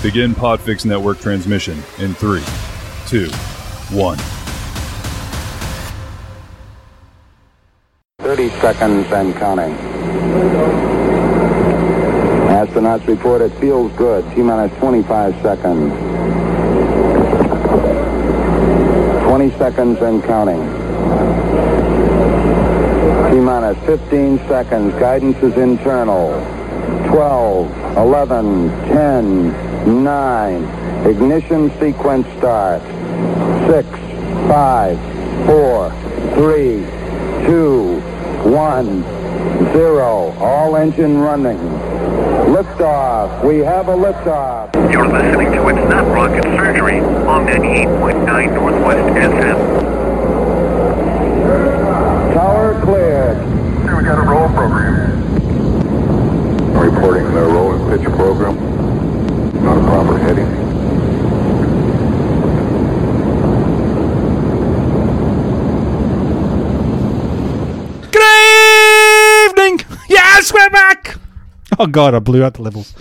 Begin Podfix Network transmission in 3, 2, 1. 30 seconds and counting. Astronauts report it feels good. T-minus 25 seconds. 20 seconds and counting. T-minus 15 seconds. Guidance is internal. 12, 11, 10, 9. Ignition sequence starts. 6, 5, 4, 3, 2, 1, 0. All engine running. Liftoff. We have a liftoff. You're listening to It's Not Rocket Surgery on 98.9 Northwest FM. Tower cleared. Here we got a roll program. Reporting the roll and pitch program. Not a proper heading. Good evening! Yes, we're back! Oh god, I blew out the levels.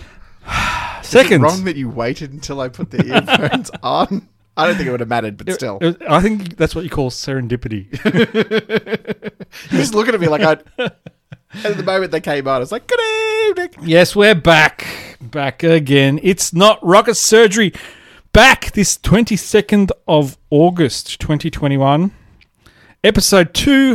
Is Seconds. it wrong that you waited until I put the earphones on? I don't think it would have mattered, but still. I think that's what you call serendipity. You're just looking at me like at the moment they came on, I was like, good evening. Yes, we're back. Back again. It's Not Rocket Surgery. Back this 22nd of August 2021. Episode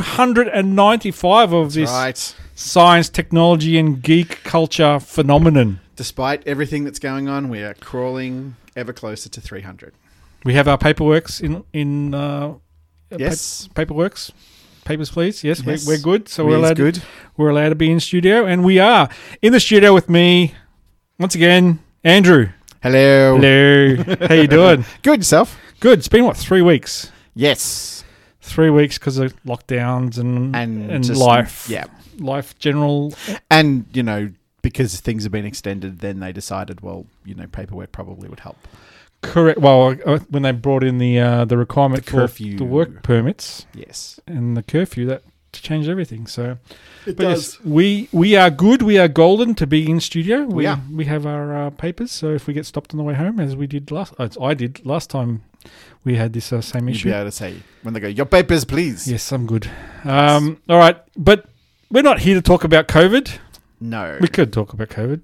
295 of this Right. science, technology, and geek culture phenomenon. Despite everything that's going on, we are crawling ever closer to 300. We have our paperworks in Yes. paperworks. Papers, please. Yes, Yes. We're good. So We we're is allowed. good. We're allowed to be in studio, and we are in the studio with me once again, Andrew. Hello. Hello. How you doing? Good, yourself? Good. It's been 3 weeks. Yes. 3 weeks because of lockdowns and just, life. Yeah. Life general. And, because things have been extended, then they decided, paperwork probably would help. Correct. Well, when they brought in the requirement The for curfew. the work permits Yes. and the curfew, that changed everything. So It But yes, we are good. We are golden to be in studio. We are. We have our papers. So if we get stopped on the way home, as we did I did last time, we had this same You'd issue. be able to say, when they go, your papers, please. Yes, I'm good. All right, but we're not here to talk about COVID. No. We could talk about COVID.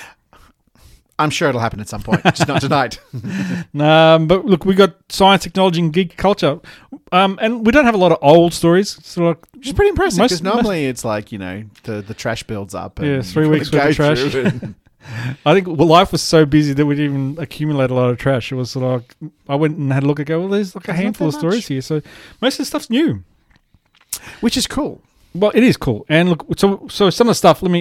I'm sure it'll happen at some point, just not tonight. But look, we got science, technology, and geek culture, and we don't have a lot of old stories. So like, Which is pretty impressive, most- because normally it's like, the trash builds up. And Yeah, 3 you've weeks gotta worth of go trash. through it. I think life was so busy that we didn't even accumulate a lot of trash. It was sort of like, I went and had a look and go, well, there's like a There's not handful of that stories much. here. So most of the stuff's new. Which is cool. Well, it is cool. And look, so some of the stuff, let me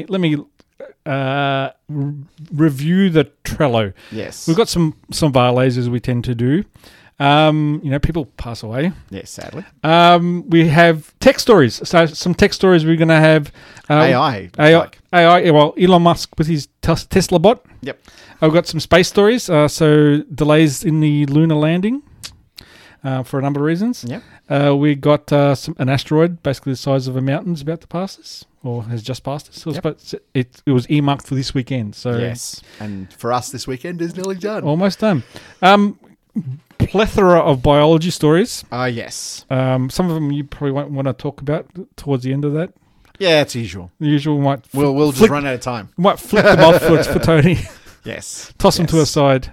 review the Trello. Yes. We've got some varlays, as we tend to do. People pass away. Yes, sadly. We have tech stories. So some tech stories we're going to have. AI. AI. Well, Elon Musk with his Tesla bot. Yep. I've got some space stories. So delays in the lunar landing for a number of reasons. Yep. We got an asteroid, basically the size of a mountain, is about to pass us, or has just passed us. But it was earmarked for this weekend. So Yes. And for us, this weekend is nearly done. almost done. Plethora of biology stories. Yes. Some of them you probably won't want to talk about towards the end of that. Yeah, it's usual. The usual might We'll just run out of time. might flick them off for Tony, Yes. toss them to a side,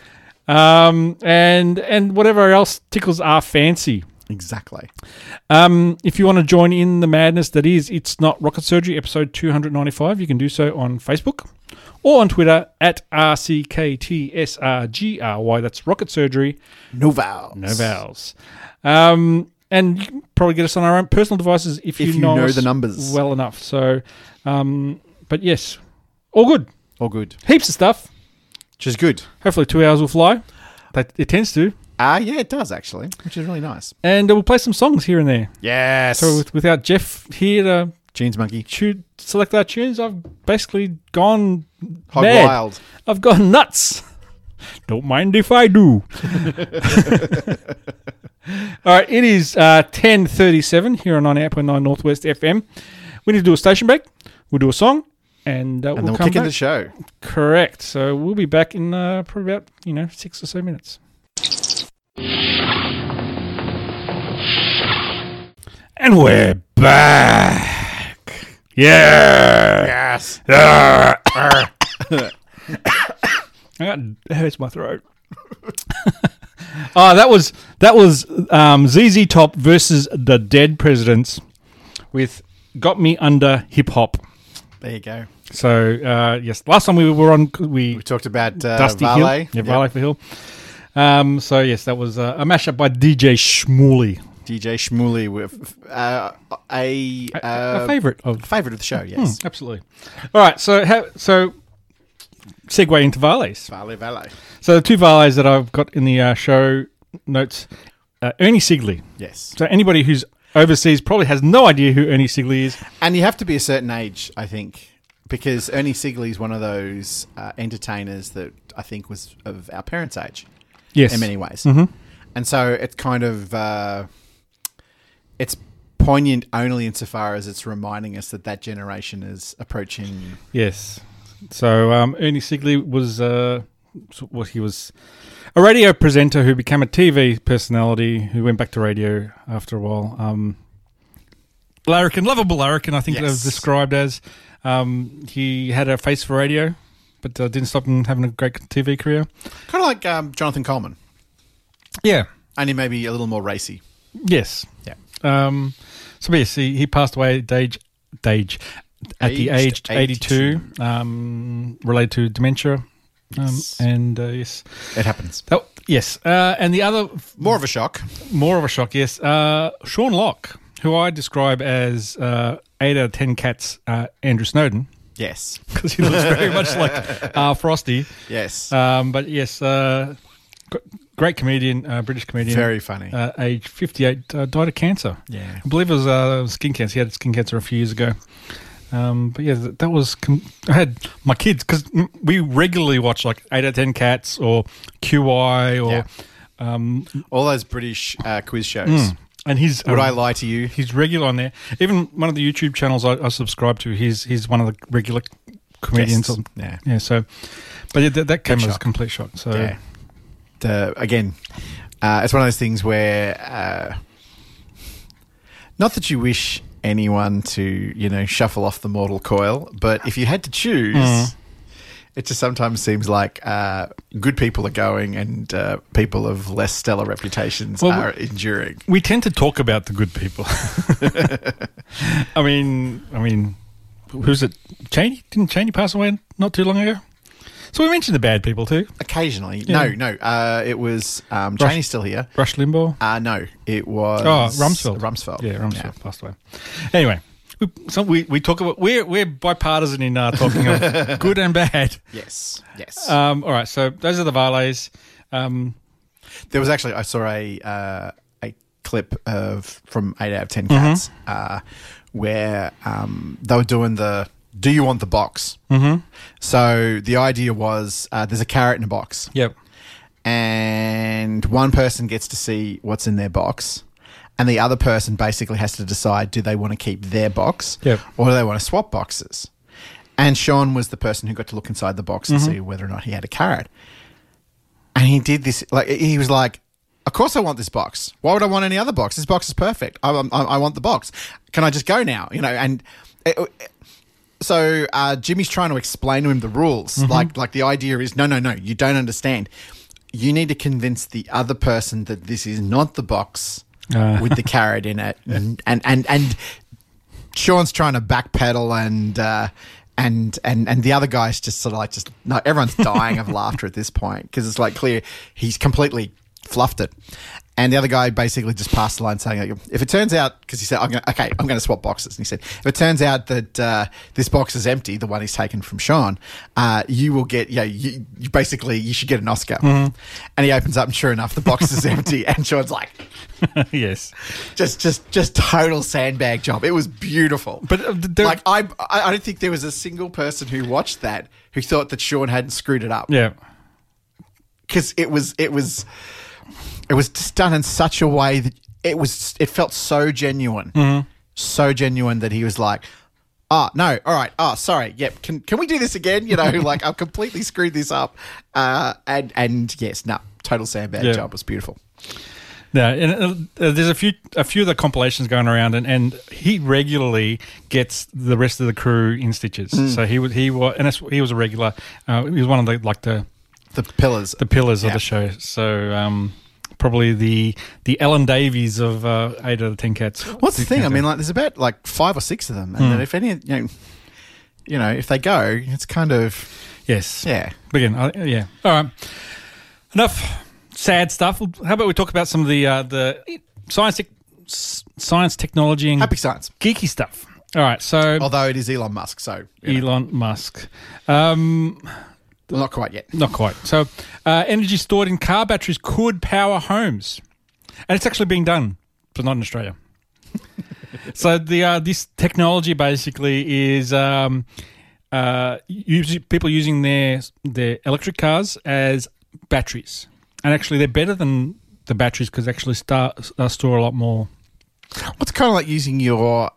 and whatever else tickles our fancy. Exactly. If you want to join in the madness that is It's Not Rocket Surgery, episode 295, you can do so on Facebook or on Twitter at RCKTSRGRY. That's Rocket Surgery. No vowels. No vowels. And you can probably get us on our own personal devices if you know us the numbers well enough. So, but yes, all good. All good. Heaps of stuff. Which is good. Hopefully 2 hours will fly. It tends to. Yeah, it does actually, which is really nice. And we'll play some songs here and there. Yes. So without Jeff here to Jeans Monkey. select our tunes, I've basically gone Hog mad. wild. I've gone nuts. Don't mind if I do. All right, it is 10:37 here on 98.9 Northwest FM. We need to do a station break. We'll do a song. And And we'll then we'll come kick in back. the show. Correct. So we'll be back in probably about 6 or so minutes. And we're back. Yeah. Yes. It hurts my throat. Oh, that was ZZ Top versus the Dead Presidents with "Got Me Under Hip Hop." There you go. So yes, last time we were on, we We talked about Dusty Valet. Hill, Valet for Hill. So yes, that was a mashup by DJ Shmuley, DJ Shmuley with a a favorite of favorite of the show. Yes. absolutely. All right, so segue into Valets. Valet. So the two Valets that I've got in the show notes, Ernie Sigley. Yes. So anybody who's overseas probably has no idea who Ernie Sigley is. And you have to be a certain age, I think, because Ernie Sigley is one of those entertainers that I think was of our parents' age. Yes, In many ways. Mm-hmm. And so it's kind of it's poignant only insofar as it's reminding us that generation is approaching. Yes. So Ernie Sigley was he was a radio presenter who became a TV personality who went back to radio after a while. Larrikin, lovable Larrikin, I think it was described as. He had a face for radio, but didn't stop him having a great TV career. Kind of like Jonathan Coleman, Yeah. only maybe a little more racy. Yes. Yeah. So yes, he passed away at the age Aged 82, related to dementia. Yes. And yes, It happens. yes. And the other More of a shock. more of a shock, yes. Sean Locke, who I describe as 8 out of 10 cats, Andrew Snowden, Yes. because he looks very much like Frosty. Yes. But yes, great comedian, British comedian. Very funny. Age 58, died of cancer. Yeah. I believe it was skin cancer. He had skin cancer a few years ago. But yeah, that was. I had my kids because we regularly watch like 8 out of 10 Cats or QI or. All those British quiz shows. And he's. Would I lie to you? He's regular on there. Even one of the YouTube channels I subscribe to. He's one of the regular comedians. Guests. Yeah. Yeah. So, but yeah, that came as a shock. complete shock. So. Yeah. Again, it's one of those things where, not that you wish anyone to, shuffle off the mortal coil, but if you had to choose, it just sometimes seems like good people are going and people of less stellar reputations are enduring. We tend to talk about the good people. I mean, who's it? Cheney? Didn't Cheney pass away not too long ago? So we mentioned the bad people too. Occasionally. Yeah. No. It was Cheney's still here. Rush Limbaugh? No, it was Rumsfeld. Rumsfeld. Yeah, Rumsfeld passed away. Anyway, we talk about we're bipartisan in talking of good and bad. Yes. All right, so those are the Valets. There was actually I saw a clip from 8 out of 10 Cats where they were doing the "Do you want the box?" Mm-hmm. So the idea was there's a carrot in a box. Yep. And one person gets to see what's in their box, and the other person basically has to decide, do they want to keep their box or do they want to swap boxes? And Sean was the person who got to look inside the box and see whether or not he had a carrot. And he did this, he was like, of course I want this box. Why would I want any other box? This box is perfect. I want the box. Can I just go now? And so Jimmy's trying to explain to him the rules. Like the idea is, no, you don't understand. You need to convince the other person that this is not the box with the carrot in it. And Sean's trying to backpedal and the other guy's just sort of no, everyone's dying of laughter at this point because it's like clear he's completely fluffed it. And the other guy basically just passed the line saying, if it turns out, because he said, I'm going to swap boxes. And he said, if it turns out that this box is empty, the one he's taken from Sean, you will get, you basically, you should get an Oscar. And he opens up and sure enough, the box is empty. And Sean's like, yes. Just total sandbag job. It was beautiful. But I don't think there was a single person who watched that who thought that Sean hadn't screwed it up. Yeah. Because it was just done in such a way that it felt so genuine. So genuine that he was like, Oh, no. All right. Oh, sorry. Yep. Can we do this again? You know, like I've completely screwed this up. And yes, no, total sandbag job. Was beautiful. Yeah, and there's a few of the compilations going around, and he regularly gets the rest of the crew in stitches. So he was a regular. He was one of the pillars of the show. So probably the Ellen Davies of 8 out of 10 Cats. What's the thing? I mean, like there's about like 5 or 6 of them, and then if any, you know, if they go, it's kind of yes, yeah. Begin, yeah. All right, enough sad stuff. How about we talk about some of the science, technology, and happy science, geeky stuff. All right, so although it is Elon Musk, so Elon Musk. Well, not quite yet. Not quite. So, energy stored in car batteries could power homes, and it's actually being done, but not in Australia. So, this technology basically is people using their electric cars as batteries, and actually they're better than the batteries because they actually store a lot more. What's kind of like using your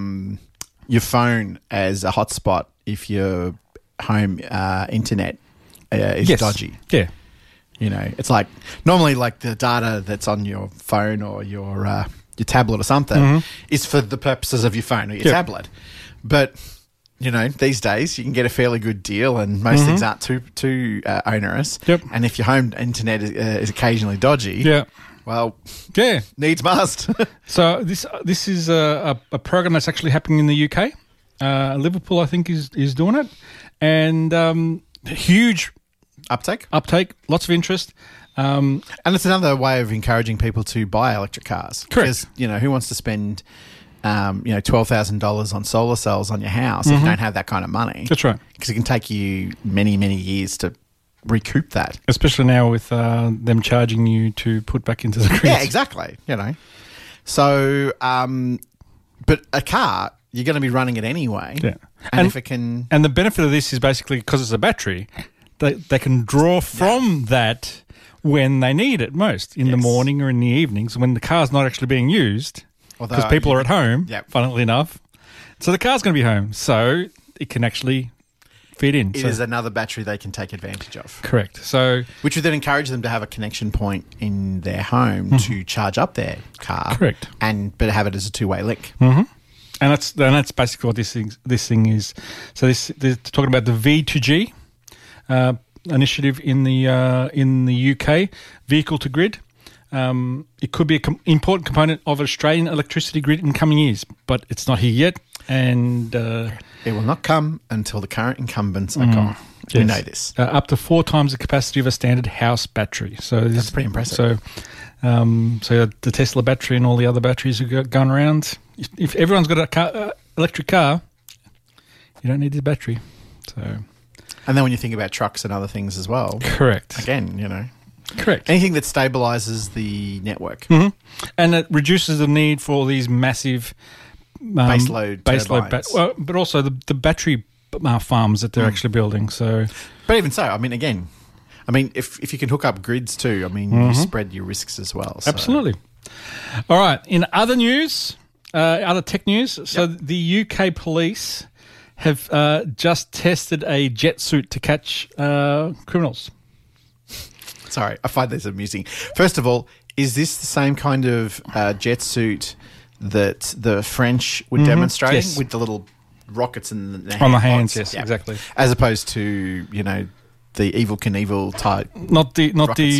phone as a hotspot if your home internet is dodgy. Yeah. You know, it's like normally like the data that's on your phone or your tablet or something is for the purposes of your phone or your tablet. But, you know, these days you can get a fairly good deal and most things aren't too onerous. Yep. And if your home internet is occasionally dodgy, well, needs must. So this is a program that's actually happening in the UK. Liverpool, I think, is doing it. And huge uptake, lots of interest. And it's another way of encouraging people to buy electric cars. Correct. Because, you know, who wants to spend, $12,000 on solar cells on your house if you don't have that kind of money? That's right. Because it can take you many, many years to recoup that. Especially now with them charging you to put back into the grid. Yeah, exactly. You know. So, but a car, you're going to be running it anyway. Yeah. And if it can... And the benefit of this is basically because it's a battery, they can draw from that when they need it most, in the morning or in the evenings, when the car's not actually being used, because people are at home, funnily enough. So the car's going to be home, so it can actually fit in. It is another battery they can take advantage of. Correct. So, which would then encourage them to have a connection point in their home to charge up their car. Correct. But have it as a two-way link. Mm-hmm. And that's basically what this thing is. So they're talking about the V2G initiative in the UK, vehicle to grid. It could be an important component of Australian electricity grid in coming years, but it's not here yet. And it will not come until the current incumbents are gone. Yes. We know this. Up to 4 times the capacity of a standard house battery. So that's pretty impressive. So the Tesla battery and all the other batteries are going around. If everyone's got a electric car, you don't need the battery. So, and then when you think about trucks and other things as well, correct. Again, you know, correct. Anything that stabilizes the network, and it reduces the need for these massive baseload turbines. But also the battery farms that they're actually building. So, but even so, I mean, again. If you can hook up grids too, you spread your risks as well. So. Absolutely. All right. In other news, other tech news, so the UK police have just tested a jet suit to catch criminals. Sorry, I find this amusing. First of all, is this the same kind of jet suit that the French were demonstrating with the little rockets on the hands? Yes, exactly. As opposed to, the Evel Knievel type. Not the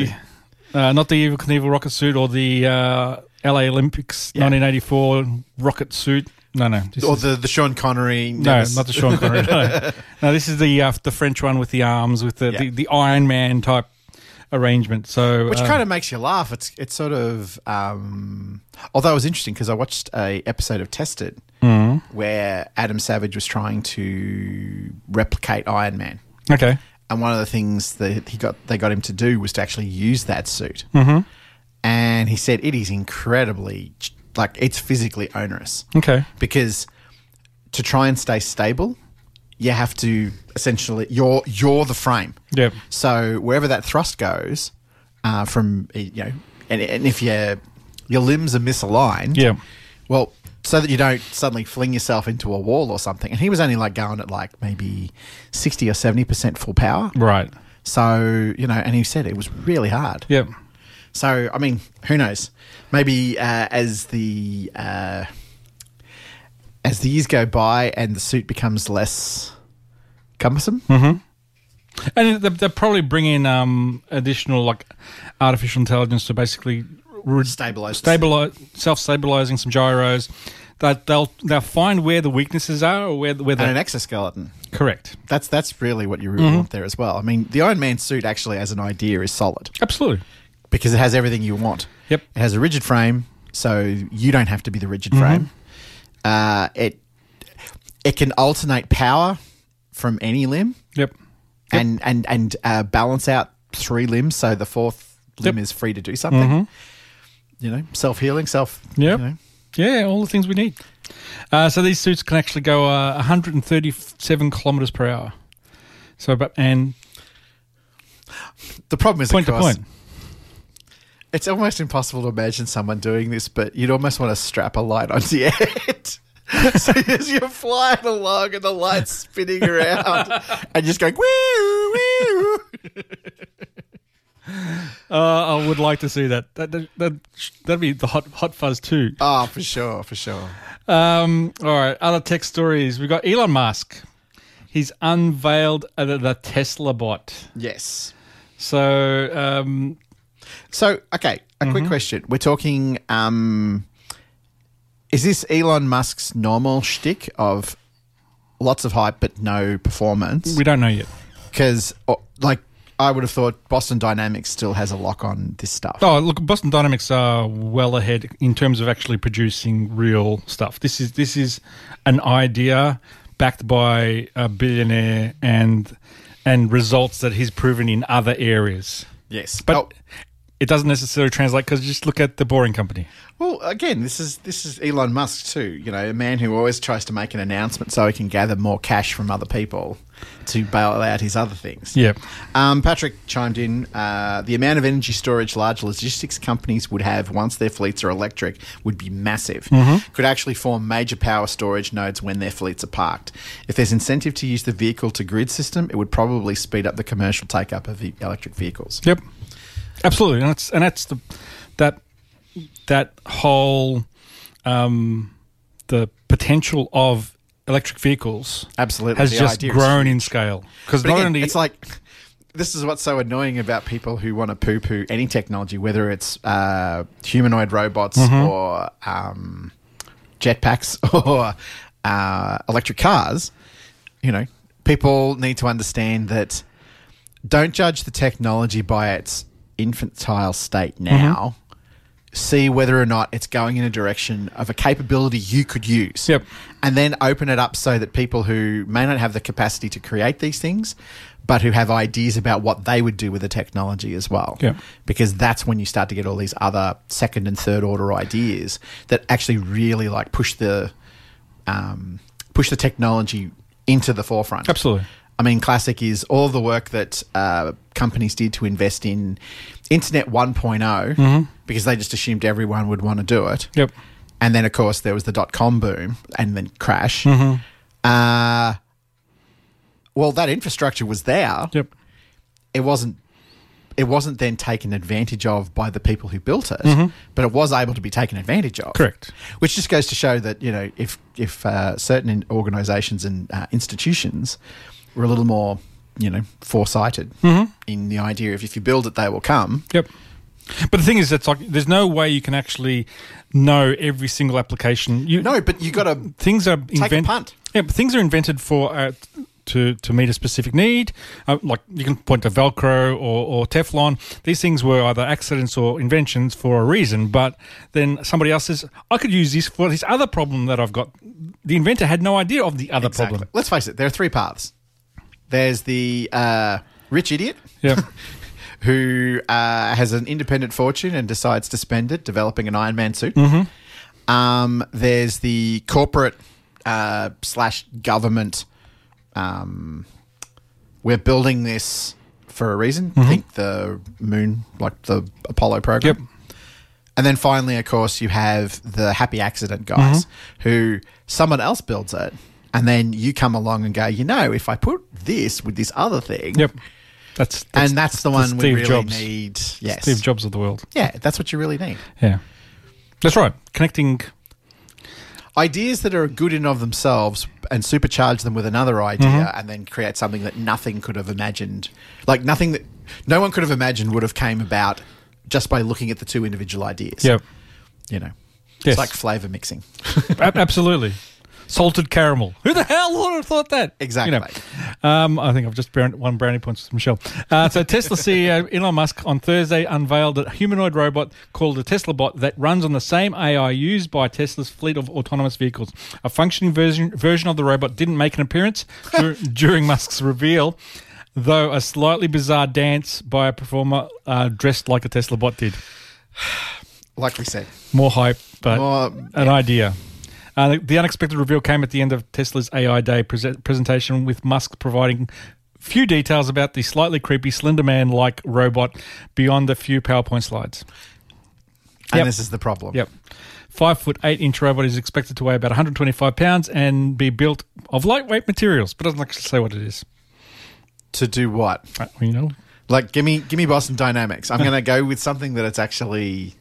Evel Knievel rocket suit or the LA Olympics 1984 rocket suit. No. Or the Sean Connery. No, not the Sean Connery. No, this is the French one with the arms, with the Iron Man type arrangement. So, which kind of makes you laugh. It's sort of. Although it was interesting because I watched a episode of Tested where Adam Savage was trying to replicate Iron Man. Okay. And one of the things that they got him to do was to actually use that suit. And he said it is incredibly, it's physically onerous. Okay. Because to try and stay stable, you have to essentially, you're the frame. Yeah. So wherever that thrust goes, and if your limbs are misaligned, well, so that you don't suddenly fling yourself into a wall or something. And he was only like going at like maybe 60 or 70% full power. Right. So, and he said it was really hard. Yep. So, I mean, who knows? Maybe as the years go by and the suit becomes less cumbersome. Mm-hmm. And they'll probably bring in additional like artificial intelligence to basically self-stabilizing some gyros. That they'll find where the weaknesses are or where and an exoskeleton. Correct. That's really what you really want there as well. I mean, the Iron Man suit actually, as an idea, is solid. Absolutely. Because it has everything you want. Yep. It has a rigid frame, so you don't have to be the rigid frame. It can alternate power from any limb. Yep. And balance out 3 limbs, so the 4th limb is free to do something. Self-healing, Yeah, all the things we need. So these suits can actually go 137 kilometers per hour. And the problem is, point of course, to point. It's almost impossible to imagine someone doing this, but you'd almost want to strap a light onto your head. So as you're flying along and the light's spinning around and just going, woo, woo. I would like to see that. That'd be the hot fuzz too. Oh, for sure. All right, other tech stories. We've got Elon Musk. He's unveiled the Tesla bot. Yes. So, okay, a quick question. We're talking... is this Elon Musk's normal shtick of lots of hype but no performance? We don't know yet. Because, I would have thought Boston Dynamics still has a lock on this stuff. Oh, look, Boston Dynamics are well ahead in terms of actually producing real stuff. This is an idea backed by a billionaire and results that he's proven in other areas. Yes. But it doesn't necessarily translate because just look at the Boring Company. Well, again, this is Elon Musk too. A man who always tries to make an announcement so he can gather more cash from other people to bail out his other things. Yeah. Patrick chimed in, the amount of energy storage large logistics companies would have once their fleets are electric would be massive. Could actually form major power storage nodes when their fleets are parked. If there's incentive to use the vehicle-to-grid system, it would probably speed up the commercial take-up of the electric vehicles. Yep. Absolutely. And that's that whole the potential of electric vehicals absolutely has just grown in scale. Because not only it's like, this is what's so annoying about people who want to poo-poo any technology, whether it's humanoid robots or jetpacks or electric cars. People need to understand that don't judge the technology by its infantile state now. See whether or not it's going in a direction of a capability you could use. Yep. And then open it up so that people who may not have the capacity to create these things, but who have ideas about what they would do with the technology as well. Yeah. Because that's when you start to get all these other second and third order ideas that actually really push the technology into the forefront. Absolutely. I mean, classic is all the work that companies did to invest in Internet 1.0 because they just assumed everyone would want to do it. Yep. And then, of course, there was the dot-com boom and then crash. Well, that infrastructure was there. Yep. It wasn't then taken advantage of by the people who built it, but it was able to be taken advantage of. Correct. Which just goes to show that, if certain organisations and institutions were a little more, foresighted in the idea of if you build it, they will come. Yep. But the thing is, it's like there's no way you can actually know every single application. But you got to things are take a punt. Yeah, but things are invented for to meet a specific need. Like you can point to Velcro or Teflon. These things were either accidents or inventions for a reason. But then somebody else says, I could use this for this other problem that I've got. The inventor had no idea of the other problem. Let's face it, there are 3 paths. There's the rich idiot who has an independent fortune and decides to spend it developing an Iron Man suit. There's the corporate / government. We're building this for a reason. Think the moon, like the Apollo program. And then finally, of course, you have the happy accident guys who someone else builds it. And then you come along and go, if I put this with this other thing. Yep. That's the one we really need. Yes. Steve Jobs of the world. Yeah, that's what you really need. Yeah. That's right. Connecting ideas that are good in of themselves and supercharge them with another idea and then create something that nothing could have imagined. Like nothing that no one could have imagined would have came about just by looking at the two individual ideas. Yep. It's like flavour mixing. Absolutely. Salted caramel. Who the hell would have thought that? Exactly. I think I've just won brownie points with Michelle. So Tesla CEO Elon Musk on Thursday unveiled a humanoid robot called the Tesla Bot that runs on the same AI used by Tesla's fleet of autonomous vehicles. A functioning version of the robot didn't make an appearance during Musk's reveal, though a slightly bizarre dance by a performer dressed like a Tesla Bot did. Like we said. More hype, but an idea. The unexpected reveal came at the end of Tesla's AI Day presentation, with Musk providing few details about the slightly creepy Slender Man-like robot beyond a few PowerPoint slides. And this is the problem. Yep. 5'8" robot is expected to weigh about 125 pounds and be built of lightweight materials, but doesn't actually say what it is. To do what? Like give me Boston Dynamics. I'm going to go with something that it's actually,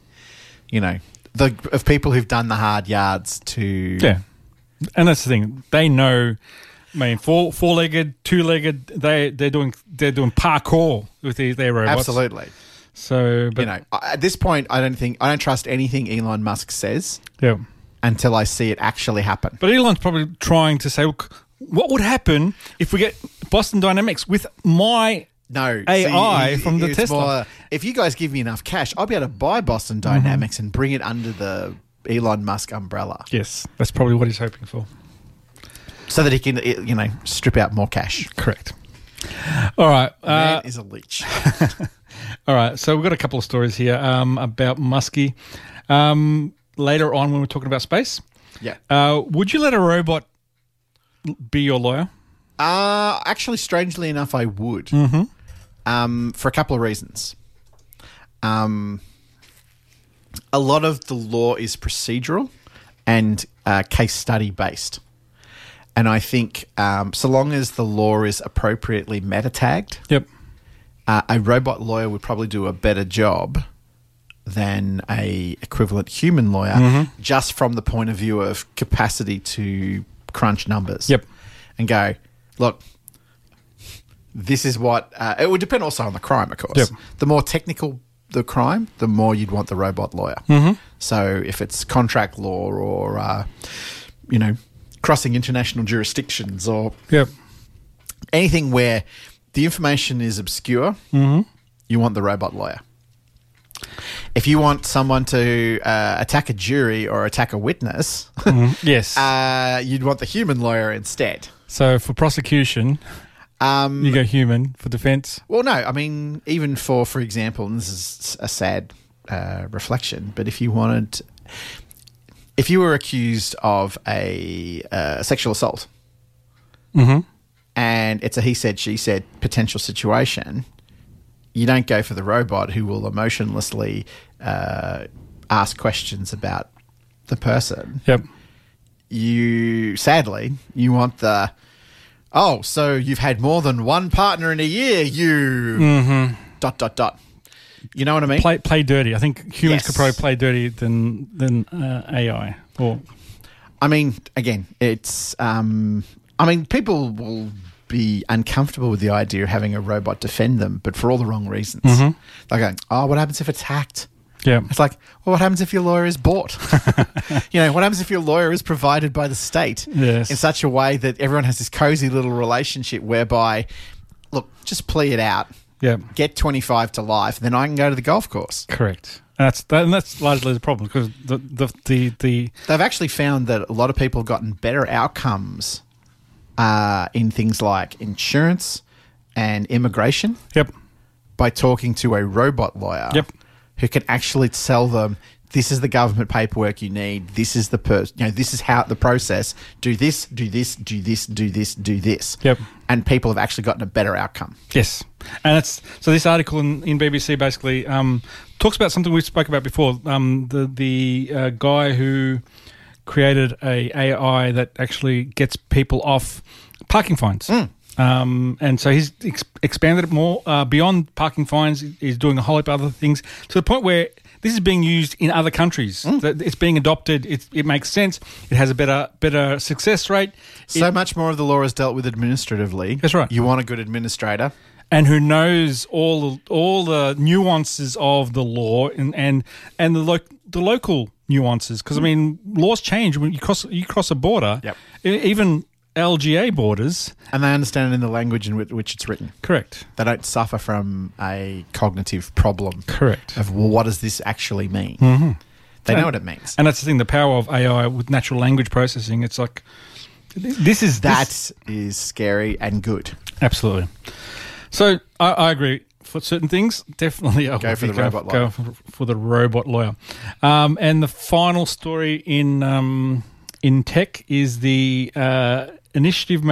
of people who've done the hard yards to... Yeah. And that's the thing. They know, four-legged, two-legged, they're doing parkour with their robots. Absolutely. So, but, at this point, I don't trust anything Elon Musk says until I see it actually happen. But Elon's probably trying to say, look, what would happen if we get Boston Dynamics with my... No, AI from the Tesla. More, if you guys give me enough cash, I'll be able to buy Boston Dynamics and bring it under the Elon Musk umbrella. Yes, that's probably what he's hoping for. So that he can, strip out more cash. Correct. All right. Man is a leech. All right. So we've got a couple of stories here about Muskie. Later on when we're talking about space. Yeah. Would you let a robot be your lawyer? Actually, strangely enough, I would. For a couple of reasons. A lot of the law is procedural and case study based. And I think so long as the law is appropriately meta-tagged, a robot lawyer would probably do a better job than a equivalent human lawyer, just from the point of view of capacity to crunch numbers. And go, look, this is what... it would depend also on the crime, of course. The more technical the crime, the more you'd want the robot lawyer. So if it's contract law or, crossing international jurisdictions or anything where the information is obscure, you want the robot lawyer. If you want someone to attack a jury or attack a witness, you'd want the human lawyer instead. So for prosecution, you go human. For defense? Well, no. I mean, even for example, and this is a sad reflection, but if you were accused of a sexual assault and it's a he said, she said potential situation, you don't go for the robot who will emotionlessly ask questions about the person. You want the, so you've had more than one partner in a year, you ... You know what I mean? Play dirty. I think humans could probably play dirty than AI. I mean, again, it's people will be uncomfortable with the idea of having a robot defend them, but for all the wrong reasons. They're going, what happens if it's hacked? It's like, well, what happens if your lawyer is bought? What happens if your lawyer is provided by the state in such a way that everyone has this cozy little relationship whereby, look, just plea it out. Get 25 to life, then I can go to the golf course. Correct. And that's largely the problem, because they've actually found that a lot of people have gotten better outcomes in things like insurance and immigration. By talking to a robot lawyer. Who can actually tell them this is the government paperwork you need. This is this is how the process. Do this, do this, do this, do this, do this. Yep. And people have actually gotten a better outcome. Yes. And so this article in BBC basically talks about something we spoke about before. The guy who created a AI that actually gets people off parking fines. And so he's expanded it more beyond parking fines. He's doing a whole heap of other things to the point where this is being used in other countries. It's being adopted. It makes sense. It has a better success rate. So much more of the law is dealt with administratively. That's right. You want a good administrator. And who knows all the nuances of the law and the local nuances. Because, I mean, laws change when you cross a border. Yep. Even LGA borders. And they understand it in the language in which it's written. Correct. They don't suffer from a cognitive problem. Correct. Of, well, what does this actually mean? Mm-hmm. They know what it means. And that's the thing, the power of AI with natural language processing. It's like, this is scary and good. Absolutely. So I agree. For certain things, definitely go for the robot lawyer. Go for the robot lawyer. And the final story in tech is the Intuitive.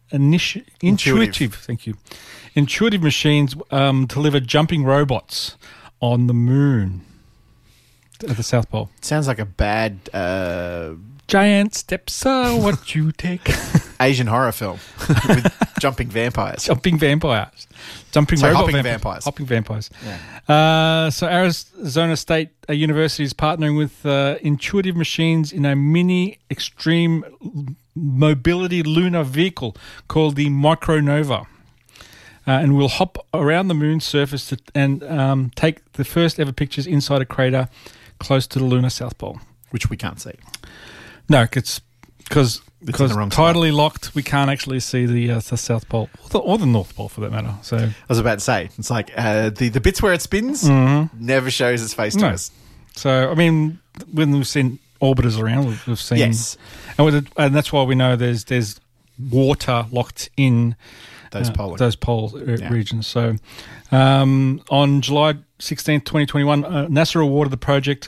Thank you. Intuitive Machines deliver jumping robots on the moon at the South Pole. Sounds like a bad giant steps are what you take. Asian horror film with jumping vampires. Hopping vampires. Hopping vampires. Yeah. So Arizona State University is partnering with Intuitive Machines in a mini extreme mobility lunar vehicle called the Micronova. And will hop around the moon's surface and take the first ever pictures inside a crater close to the lunar South Pole. Which we can't see. No, it's because tidally spot. locked, we can't actually see the South Pole or the North Pole for that matter. So I was about to say, it's like the bits where it spins never shows its face to us. So I mean, when we've seen orbiters around, we've seen yes, and that's why we know there's water locked in those pole regions. So on July 16th, 2021, NASA awarded the project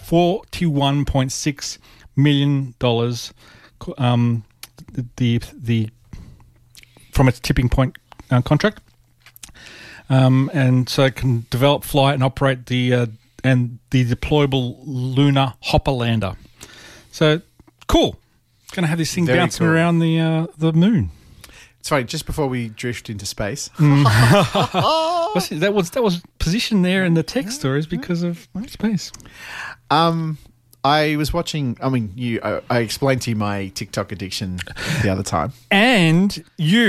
$41.6 million the from its tipping point contract, and so it can develop, fly, and operate the deployable lunar hopper lander. So cool, going to have this thing bouncing around the moon. Sorry, just before we drift into space, that was positioned there in the tech stories because of space. I was watching. I mean, I explained to you my TikTok addiction the other time, and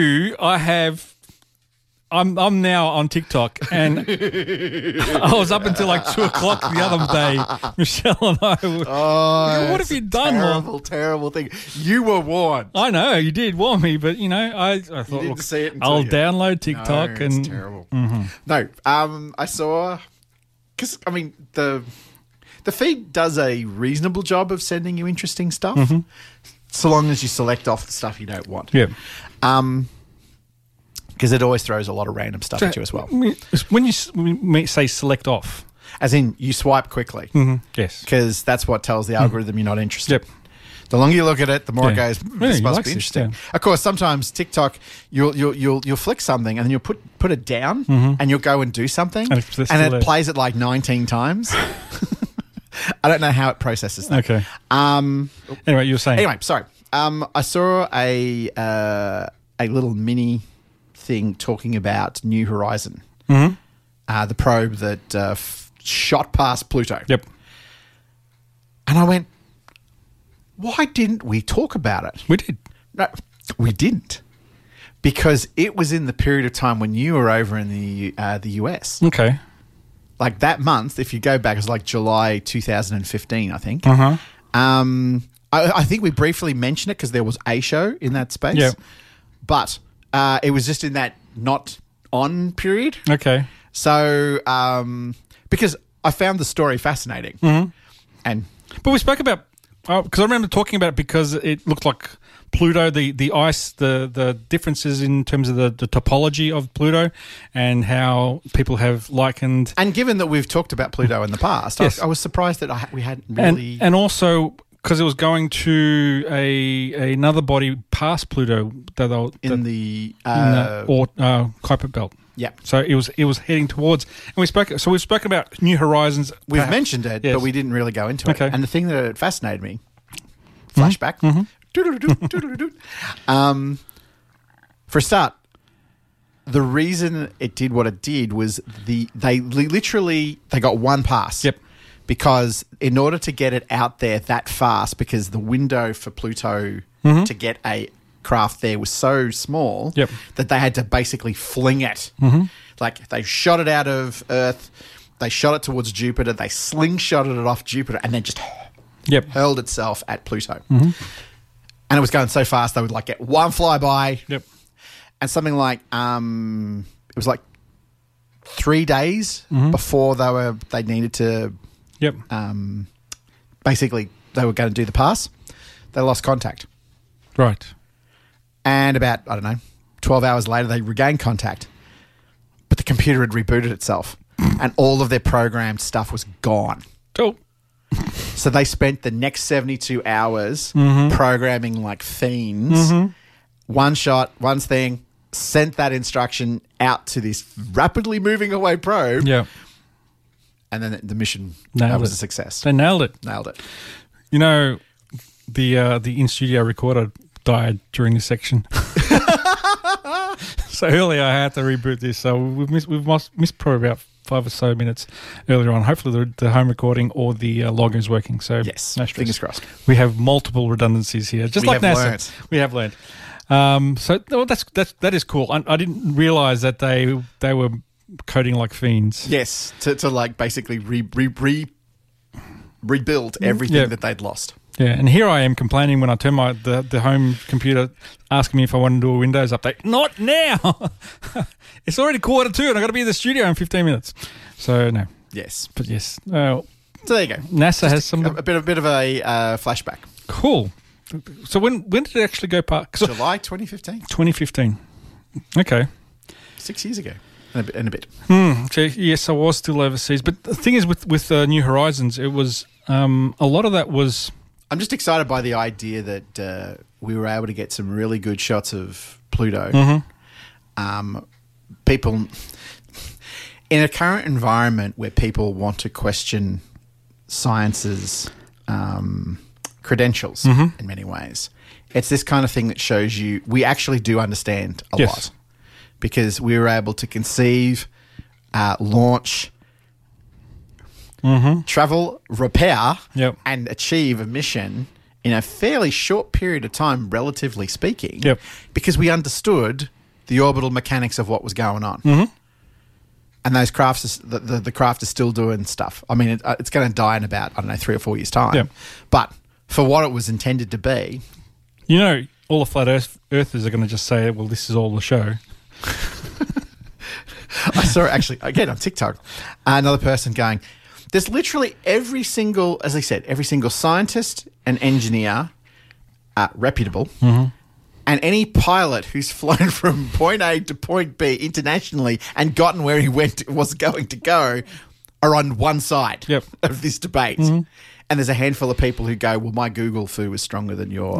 I'm now on TikTok, and I was up until like 2:00 the other day. Michelle and I were. Oh, what have you done? Terrible thing. You were warned. I know you did warn me, but I thought, you didn't see it. I'll download TikTok. It's terrible. Mm-hmm. No, I saw because I mean the feed does a reasonable job of sending you interesting stuff, so long as you select off the stuff you don't want. Yeah. Because it always throws a lot of random stuff at you as well. When you say select off, as in you swipe quickly. Yes. Because that's what tells the algorithm you're not interested. Yep. The longer you look at it, the more it goes, this must be interesting. Yeah. Of course, sometimes TikTok, you'll flick something and then you'll put it down and you'll go and do something and it plays it like 19 times. I don't know how it processes that. Okay. Anyway, you were saying. Anyway, sorry. I saw a little mini thing talking about New Horizon, the probe that shot past Pluto. Yep. And I went, why didn't we talk about it? We did. No, we didn't. Because it was in the period of time when you were over in the US. Okay. Like that month, if you go back, it's like July 2015, I think. I think we briefly mentioned it because there was a show in that space. Yeah. But it was just in that not on period. Okay. So, because I found the story fascinating. But we spoke about, because I remember talking about it because it looked like Pluto, the ice, the differences in terms of the topology of Pluto, and how people have likened. And given that we've talked about Pluto in the past, Yes. I was surprised that we hadn't really. And also because it was going to another body past Pluto in the Kuiper belt. Yeah. So it was heading towards, and we've spoken about New Horizons. We've perhaps. mentioned it, Yes. but we didn't really go into Okay. it. And the thing that fascinated me, flashback, for a start, the reason it did what it did was they got one pass. Yep. Because in order to get it out there that fast, because the window for Pluto to get a craft there was so small Yep. that they had to basically fling it. Like they shot it out of Earth, they shot it towards Jupiter, they slingshotted it off Jupiter, and then just hurled itself at Pluto. And it was going so fast they would like get one flyby. Yep. And something like it was like 3 days before they needed to. Yep. Basically, they were going to do the pass. They lost contact. Right. And about, 12 hours later, they regained contact. But the computer had rebooted itself. And all of their programmed stuff was gone. Oh. So they spent the next 72 hours programming like fiends. One shot, one thing, sent that instruction out to this rapidly moving away probe. Yeah. And then the mission Nailed was it. a success. They nailed it. Nailed it. You know, the in-studio recorder died during this section. So earlier I had to reboot this. So we've missed probably about 5 or so minutes earlier on. Hopefully the home recording or the logger is working. So Yes. no stress. Fingers crossed. We have multiple redundancies here, just We like have NASA. learnt. We have learned. So that is cool. I didn't realize that they were coding like fiends. Yes, to like basically rebuild everything Yeah. that they'd lost. Yeah, and here I am complaining when I turn the home computer, asking me if I want to do a Windows update. Not now. It's already 1:45, and I got to be in the studio in 15 minutes. So no, Yes. but yes. So there you go. NASA has some A bit of a flashback. cool. So when did it actually go past? July 2015, 2015. Okay. 6 years ago, and a bit. So yes, I was still overseas, but the thing is, with New Horizons, it was a lot of that was. I'm just excited by the idea that we were able to get some really good shots of Pluto. People in a current environment where people want to question science's credentials in many ways, it's this kind of thing that shows you we actually do understand a Yes. lot, because we were able to conceive, launch, travel, repair, Yep. and achieve a mission in a fairly short period of time, relatively speaking, Yep. because we understood the orbital mechanics of what was going on. And those crafts, the craft is still doing stuff. I mean, it's going to die in about, 3 or 4 years' time. Yep. But for what it was intended to be, You know, all the flat earthers are going to just say, "Well, this is all the show." I saw it actually, again, on TikTok, another person going, there's literally every single, as I said, every single scientist and engineer, reputable, and any pilot who's flown from point A to point B internationally and gotten where he was going to go are on one side Yep. of this debate. And there's a handful of people who go, well, my Google foo is stronger than your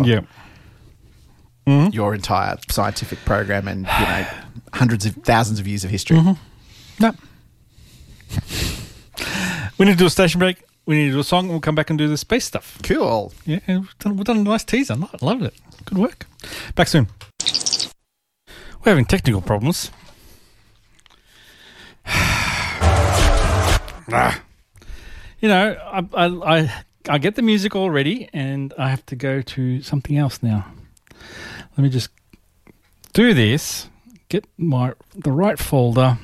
entire scientific program and, hundreds of thousands of years of history. No. We need to do a station break. We need to do a song, and we'll come back and do the space stuff. Cool. Yeah, we've done a nice teaser. I loved it. Good work. Back soon. We're having technical problems. You know, I get the music already, and I have to go to something else now. Let me just do this, get the right folder,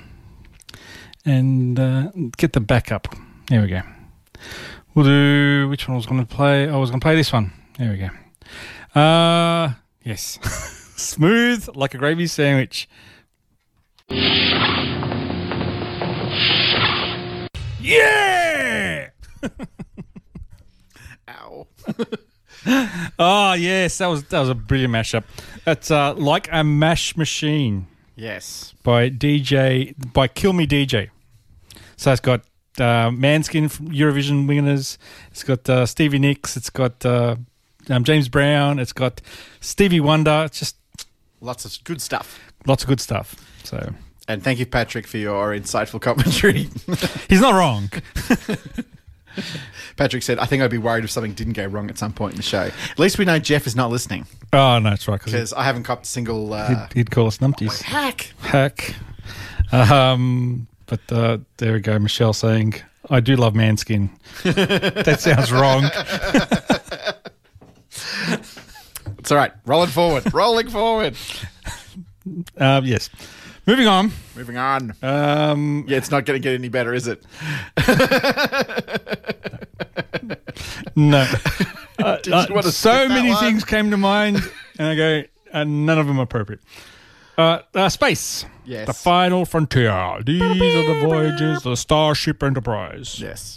and get the backup. There we go. We'll do, which one I was going to play? I was going to play this one. There we go. Yes. Smooth like a gravy sandwich. Yeah! Ow. Oh yes, that was a brilliant mashup. That's Like a Mash Machine Yes. by Kill Me DJ. So it's got Manskin from Eurovision winners. It's got Stevie Nicks. It's got James Brown. It's got Stevie Wonder. It's just Lots of good stuff. lots of good stuff. So And thank you, Patrick, for your insightful commentary. he's not wrong. Patrick said, I think I'd be worried if something didn't go wrong at some point in the show. At least we know Jeff is not listening, Oh no, that's right. because I haven't copped a single he'd call us numpties. hack. But there we go. Michelle saying, "I do love Manskin." That sounds wrong. It's all right. Rolling forward. Yes. Moving on. Moving on. Yeah, it's not going to get any better, is it? No. Did you want to so skip that many one? things came to mind, and I go, and none of them are appropriate. Space. Yes. The final frontier. These are the voyages of the Starship Enterprise. Yes.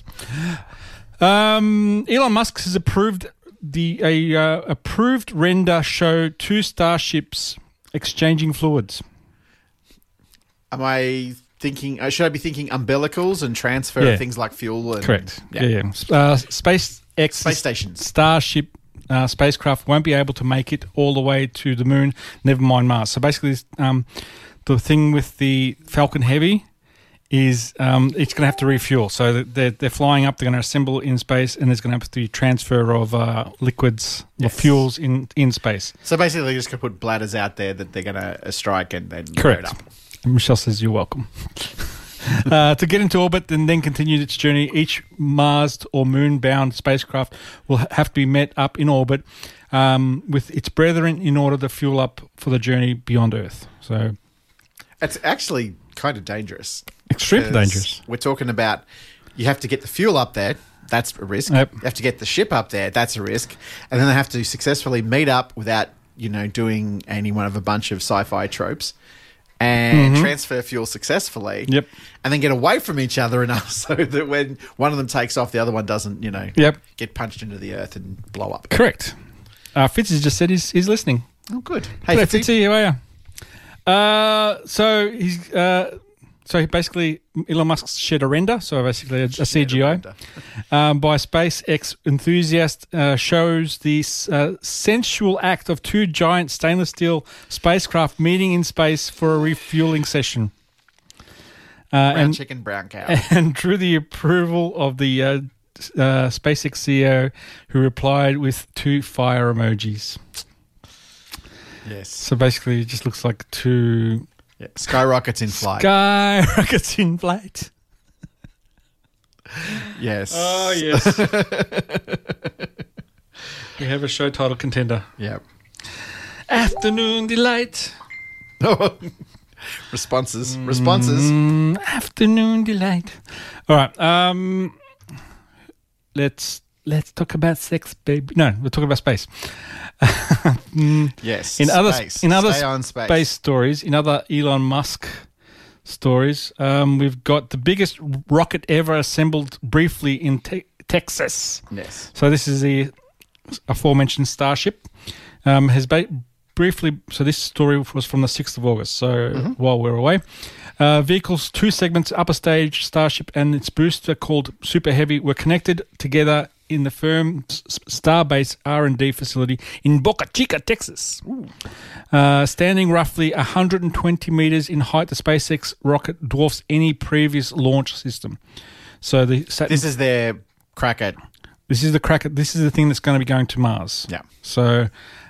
Elon Musk has approved approved render show two starships exchanging fluids. Am I thinking, should I be thinking umbilicals and transfer Yeah. of things like fuel? And, Correct. Yeah. Yeah. SpaceX Space stations. Starship spacecraft won't be able to make it all the way to the moon, never mind Mars. So basically, the thing with the Falcon Heavy is it's going to have to refuel. So they're flying up, they're going to assemble in space, and there's going to have to be transfer of liquids or fuels in space. So basically, they're just going to put bladders out there that they're going to strike and then load Correct. up. Michelle says you're welcome. To get into orbit and then continue its journey, each Mars or moon-bound spacecraft will have to be met up in orbit with its brethren in order to fuel up for the journey beyond Earth. So It's actually kind of dangerous. extremely 'Cause dangerous. We're talking about you have to get the fuel up there. That's a risk. Yep. You have to get the ship up there. That's a risk. And then they have to successfully meet up without, doing any one of a bunch of sci-fi tropes and transfer fuel successfully. Yep. And then get away from each other enough so that when one of them takes off, the other one doesn't, Yep. get punched into the earth and blow up. Correct. Fitz has just said he's listening. Oh, good. Hey, Fitzy. Fitzy, how are you? So he basically, Elon Musk shared a render, so basically a CGI, by SpaceX enthusiast, shows the sensual act of two giant stainless steel spacecraft meeting in space for a refueling session. Brown chicken, brown cow. And drew the approval of the SpaceX CEO, who replied with two fire emojis. Yes. So basically, it just looks like two Yeah. Skyrockets in flight. skyrockets in flight. Yes. Oh, yes. We have a show title contender. Yeah. Afternoon Delight. Responses. Afternoon Delight. All right. Let's talk about sex, baby. No, we're talking about space. Yes. In other space. in other Stay on space. space stories, in other Elon Musk stories, we've got the biggest rocket ever assembled briefly in Texas. Yes. So this is the aforementioned Starship. Has briefly. So this story was from the 6th of August. So while we're away, vehicles, two segments, upper stage Starship and its booster called Super Heavy were connected together in the firm's Starbase R&D facility in Boca Chica, Texas. Standing roughly 120 meters in height, the SpaceX rocket dwarfs any previous launch system. So this is their crack at. This is the crack. This is the thing that's going to be going to Mars. Yeah. So,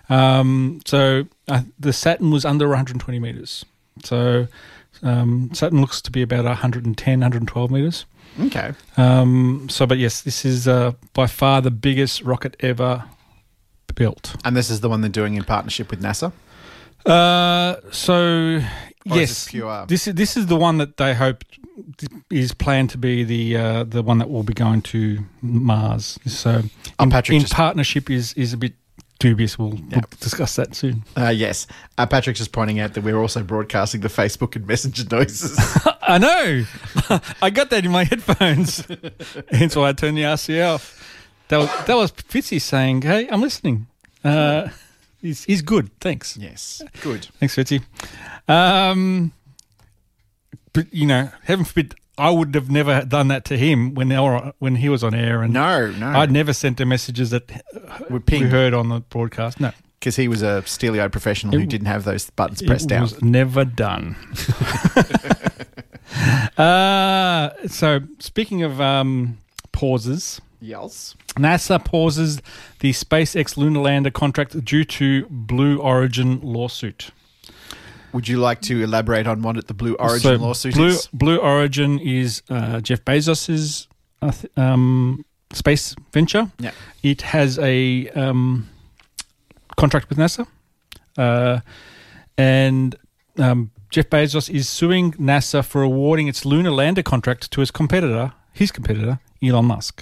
the Saturn was under 120 meters. So, Saturn looks to be about 110, 112 meters. Okay. But yes, this is by far the biggest rocket ever built. And this is the one they're doing in partnership with NASA? Or is yes, this pure? This is the one that they hope is planned to be the one that will be going to Mars. So, Patrick in just- partnership is a bit dubious. We'll discuss that soon. Yes. Patrick's just pointing out that we're also broadcasting the Facebook and Messenger noises. I know. I got that in my headphones. Hence why I turned the RC off. That was Fitzy saying, "Hey, I'm listening." He's good. Thanks. Yes. Good. Thanks, Fitzy. But, heaven forbid, I would have never done that to him when he was on air. And No. I'd never sent him messages that Would ping. we heard on the broadcast. No. Because he was a steely-eyed professional who didn't have those buttons pressed down. It was never done. So, speaking of pauses, Yes. NASA pauses the SpaceX lunar lander contract due to Blue Origin lawsuit. Would you like to elaborate on what the Blue Origin lawsuit is? Blue Origin is Jeff Bezos's space venture. Yeah. It has a contract with NASA, and Jeff Bezos is suing NASA for awarding its lunar lander contract to his competitor, Elon Musk.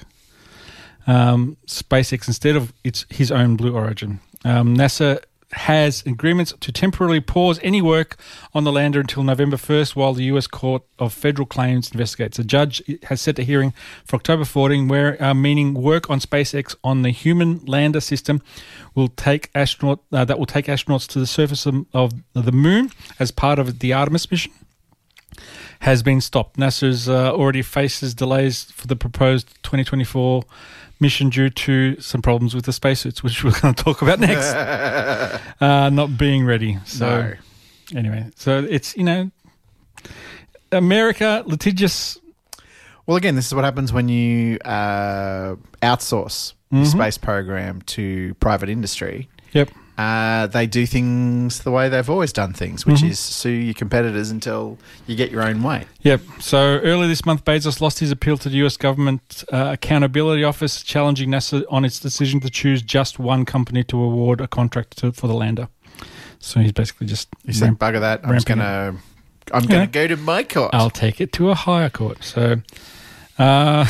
SpaceX instead of his own Blue Origin. NASA has agreements to temporarily pause any work on the lander until November 1st while the U.S. Court of Federal Claims investigates. A judge has set a hearing for October 14, meaning work on SpaceX on the human lander system will take astronauts to the surface of the moon as part of the Artemis mission has been stopped. NASA's already faces delays for the proposed 2024 mission due to some problems with the spacesuits, which we're going to talk about next. Not being ready. So, Anyway, so it's, America, litigious. Well, again, this is what happens when you outsource the space program to private industry. Yep. They do things the way they've always done things, which is sue your competitors until you get your own way. Yep. So earlier this month, Bezos lost his appeal to the U.S. Government Accountability Office, challenging NASA on its decision to choose just one company to award a contract for the lander. So he's basically just... He said, bugger that. I'm going to go to my court. I'll take it to a higher court. So... all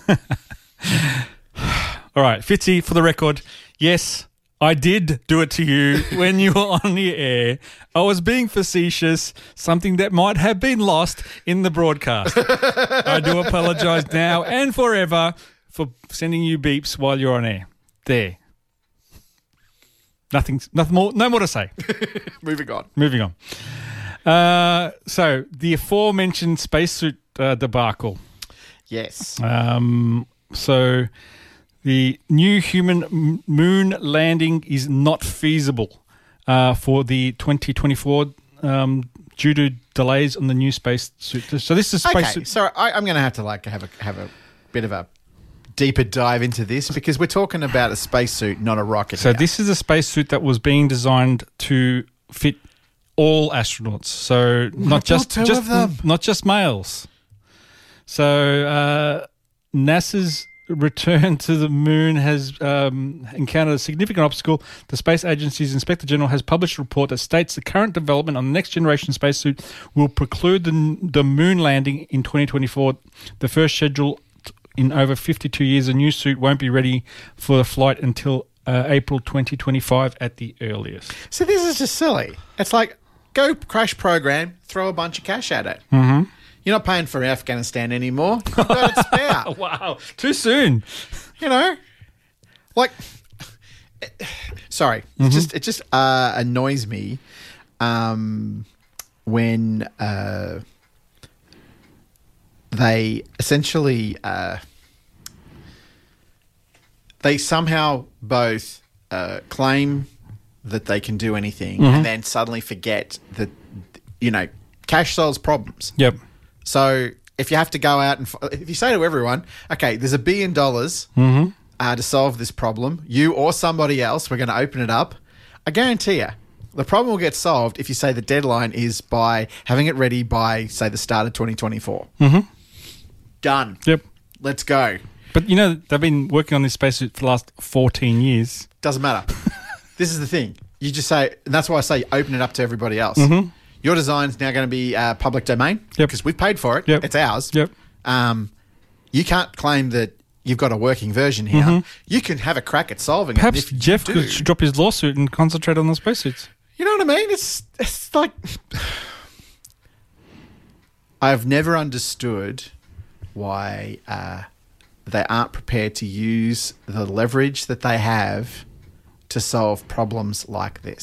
right, Fitzy, for the record, yes... I did do it to you when you were on the air. I was being facetious, something that might have been lost in the broadcast. I do apologise now and forever for sending you beeps while you're on air. There. Nothing more, no more to say. Moving on. So, the aforementioned spacesuit debacle. Yes. So... The new human moon landing is not feasible for the 2024 due to delays on the new space suit. So this is space suit. So I'm going to have to have a bit of a deeper dive into this because we're talking about a spacesuit, not a rocket. So this is a spacesuit that was being designed to fit all astronauts. So not just males. So NASA's return to the moon has encountered a significant obstacle. The Space Agency's Inspector General has published a report that states the current development on the next generation spacesuit will preclude the moon landing in 2024, the first schedule in over 52 years. A new suit won't be ready for the flight until April 2025 at the earliest. So this is just silly. It's like, go crash program, throw a bunch of cash at it. Mm-hmm. You're not paying for Afghanistan anymore. You've got it spare. Wow. Too soon. Like, sorry. Mm-hmm. It just annoys me when they essentially they somehow both claim that they can do anything and then suddenly forget that, cash solves problems. Yep. So if you have to go out and if you say to everyone, okay, there's $1 billion to solve this problem, you or somebody else, we're going to open it up. I guarantee you, the problem will get solved if you say the deadline is by having it ready by, say, the start of 2024. Mm-hmm. Done. Yep. Let's go. But, they've been working on this spacesuit for the last 14 years. Doesn't matter. This is the thing. You just say, and that's why I say open it up to everybody else. Mm-hmm. Your design's now going to be public domain because we've paid for it. Yep. It's ours. Yep. You can't claim that you've got a working version here. Mm-hmm. You can have a crack at solving it. Perhaps Jeff could drop his lawsuit and concentrate on the spacesuits. You know what I mean? It's like... I've never understood why they aren't prepared to use the leverage that they have to solve problems like this.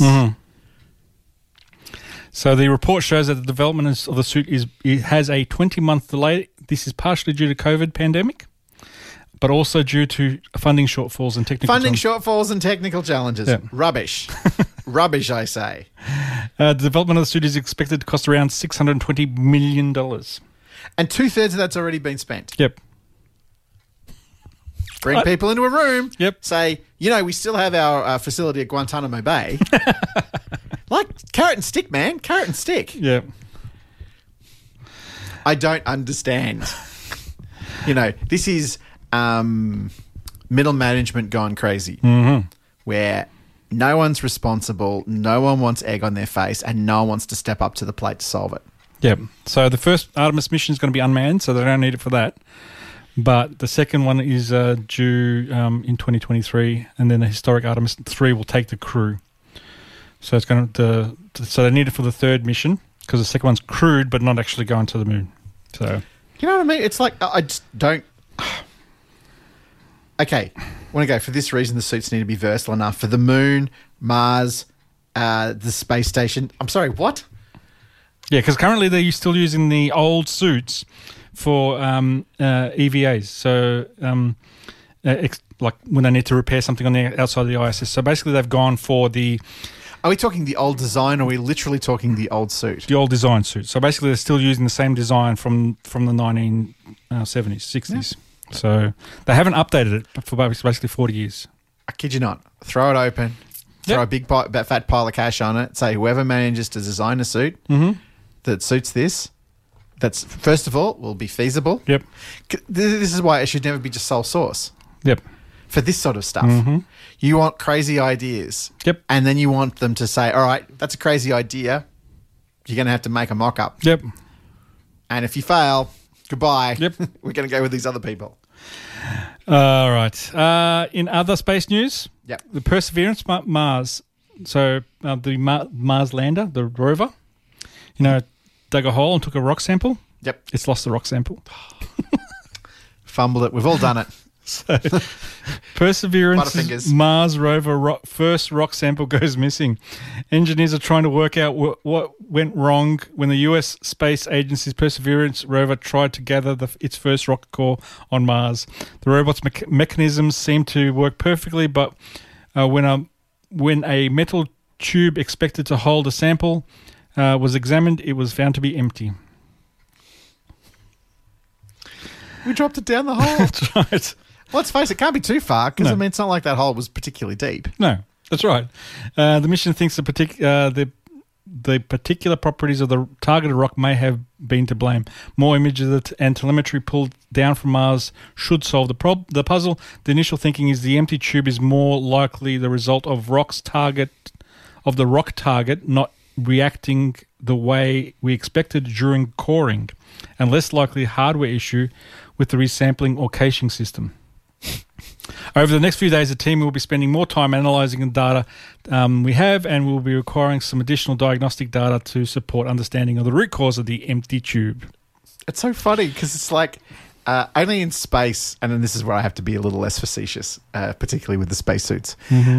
So the report shows that the development of the suit has a 20-month delay. This is partially due to COVID pandemic, but also due to funding shortfalls and technical challenges. Yeah. Rubbish. Rubbish, I say. The development of the suit is expected to cost around $620 million. And 2/3 of that's already been spent. Yep. Bring people into a room. Yep. Say, we still have our facility at Guantanamo Bay. Like carrot and stick, man. Carrot and stick. Yeah. I don't understand. This is middle management gone crazy, where no one's responsible, no one wants egg on their face, and no one wants to step up to the plate to solve it. Yeah. So the first Artemis mission is going to be unmanned, so they don't need it for that. But the second one is due in 2023, and then the historic Artemis 3 will take the crew. So it's going to. So they need it for the third mission because the second one's crewed, but not actually going to the moon. So you know what I mean? It's like I just don't. Okay, want to go for this reason. The suits need to be versatile enough for the moon, Mars, the space station. I'm sorry, what? Yeah, because currently they're still using the old suits for EVAs. So, like when they need to repair something on the outside of the ISS. So basically, they've gone for the. Are we talking the old design, or are we literally talking the old suit? The old design suit. So basically, they're still using the same design from the 1970s, 60s. Yeah. So they haven't updated it for basically 40 years. I kid you not. Throw it open. Throw a big fat pile of cash on it. Say whoever manages to design a suit that suits this, that's first of all will be feasible. Yep. This is why it should never be just sole source. Yep. For this sort of stuff, you want crazy ideas. Yep. And then you want them to say, "All right, that's a crazy idea. You're going to have to make a mock-up." Yep. And if you fail, goodbye. Yep. We're going to go with these other people. All right. In other space news, the Perseverance Mars. So the Mars lander, the rover, dug a hole and took a rock sample. Yep. It's lost the rock sample. Fumbled it. We've all done it. So, Perseverance Mars rover first rock sample goes missing. Engineers are trying to work out what went wrong when the U.S. Space Agency's Perseverance rover tried to gather its first rocket core on Mars. The robot's mechanisms seem to work perfectly, but when a metal tube expected to hold a sample was examined, it was found to be empty. We dropped it down the hole. That's right. Let's face it, can't be too far because it's not like that hole was particularly deep. No, that's right. The mission thinks the particular properties of the targeted rock may have been to blame. More images and telemetry pulled down from Mars should solve the puzzle. The initial thinking is the empty tube is more likely the result of the rock target not reacting the way we expected during coring, and less likely a hardware issue with the resampling or caching system. Over the next few days, the team will be spending more time analysing the data we have, and we'll be requiring some additional diagnostic data to support understanding of the root cause of the empty tube. It's so funny because it's like only in space, and then this is where I have to be a little less facetious, particularly with the spacesuits.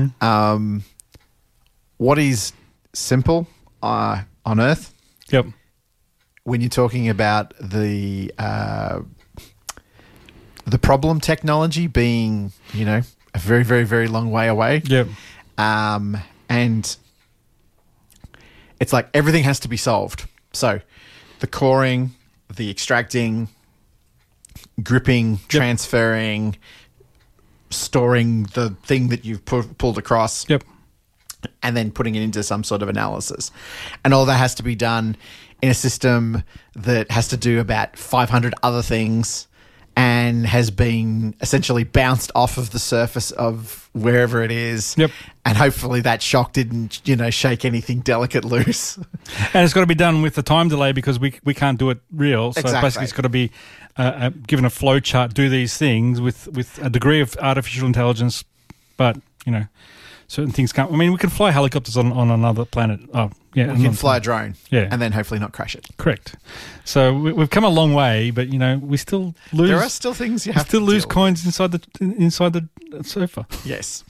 What is simple on Earth? Yep. When you're talking about the problem technology being, a very, very, very long way away. Yep. And it's like everything has to be solved. So the coring, the extracting, gripping, transferring, storing the thing that you've pulled across. Yep. And then putting it into some sort of analysis. And all that has to be done in a system that has to do about 500 other things and has been essentially bounced off of the surface of wherever it is. Yep. And hopefully that shock didn't, shake anything delicate loose. And it's got to be done with the time delay because we can't do it real. So basically it's got to be given a flow chart, do these things with a degree of artificial intelligence, but, certain things can't. I mean, we can fly helicopters on another planet. Oh, yeah. We can fly a drone. Yeah. And then hopefully not crash it. Correct. So we've come a long way, but, we still lose. There are still things you have to lose deal coins inside the sofa. with. Yes.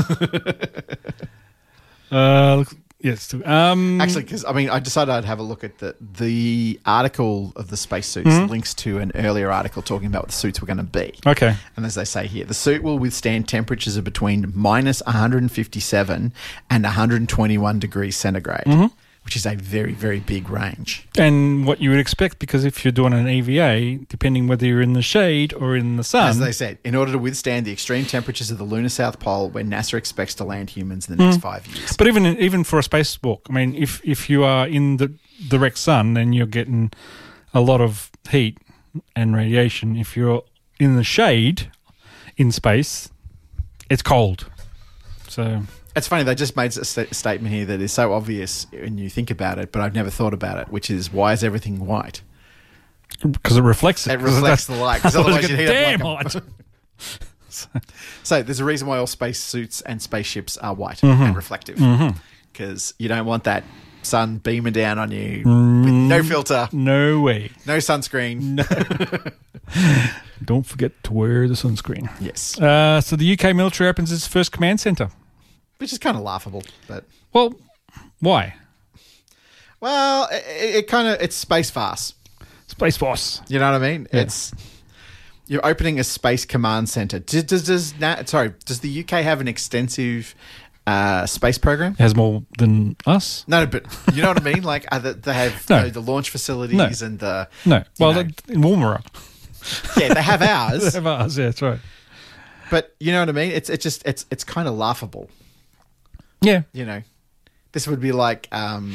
Yes. Actually, because I decided I'd have a look at the article of the spacesuits. Links to an earlier article talking about what the suits were going to be. Okay. And as they say here, the suit will withstand temperatures of between minus 157 and 121 degrees centigrade, which is a very, very big range. And what you would expect, because if you're doing an EVA, depending whether you're in the shade or in the sun. As they said, in order to withstand the extreme temperatures of the lunar South Pole, where NASA expects to land humans in the next 5 years. But even for a spacewalk, I mean, if you are in the direct sun, then you're getting a lot of heat and radiation. If you're in the shade in space, it's cold. So... It's funny, they just made a statement here that is so obvious when you think about it, but I've never thought about it, which is, why is everything white? Because it reflects it. It reflects the light, because otherwise you'd heat damn up like hot. So there's a reason why all spacesuits and spaceships are white and reflective, because you don't want that sun beaming down on you with no filter. No way. No sunscreen. Don't forget to wear the sunscreen. Yes. So the UK military opens its first command centre. Which is kind of laughable, but... Well, why? Well, it's Space Farce. Space Force. You know what I mean? Yeah. You're opening a space command center. Does the UK have an extensive space program? It has more than us? No, but you know what I mean? Like, they have the launch facilities and the... No. Well, in Woomera. Yeah, they have ours. They have ours, yeah, that's right. But you know what I mean? It's kind of laughable. Yeah. This would be like...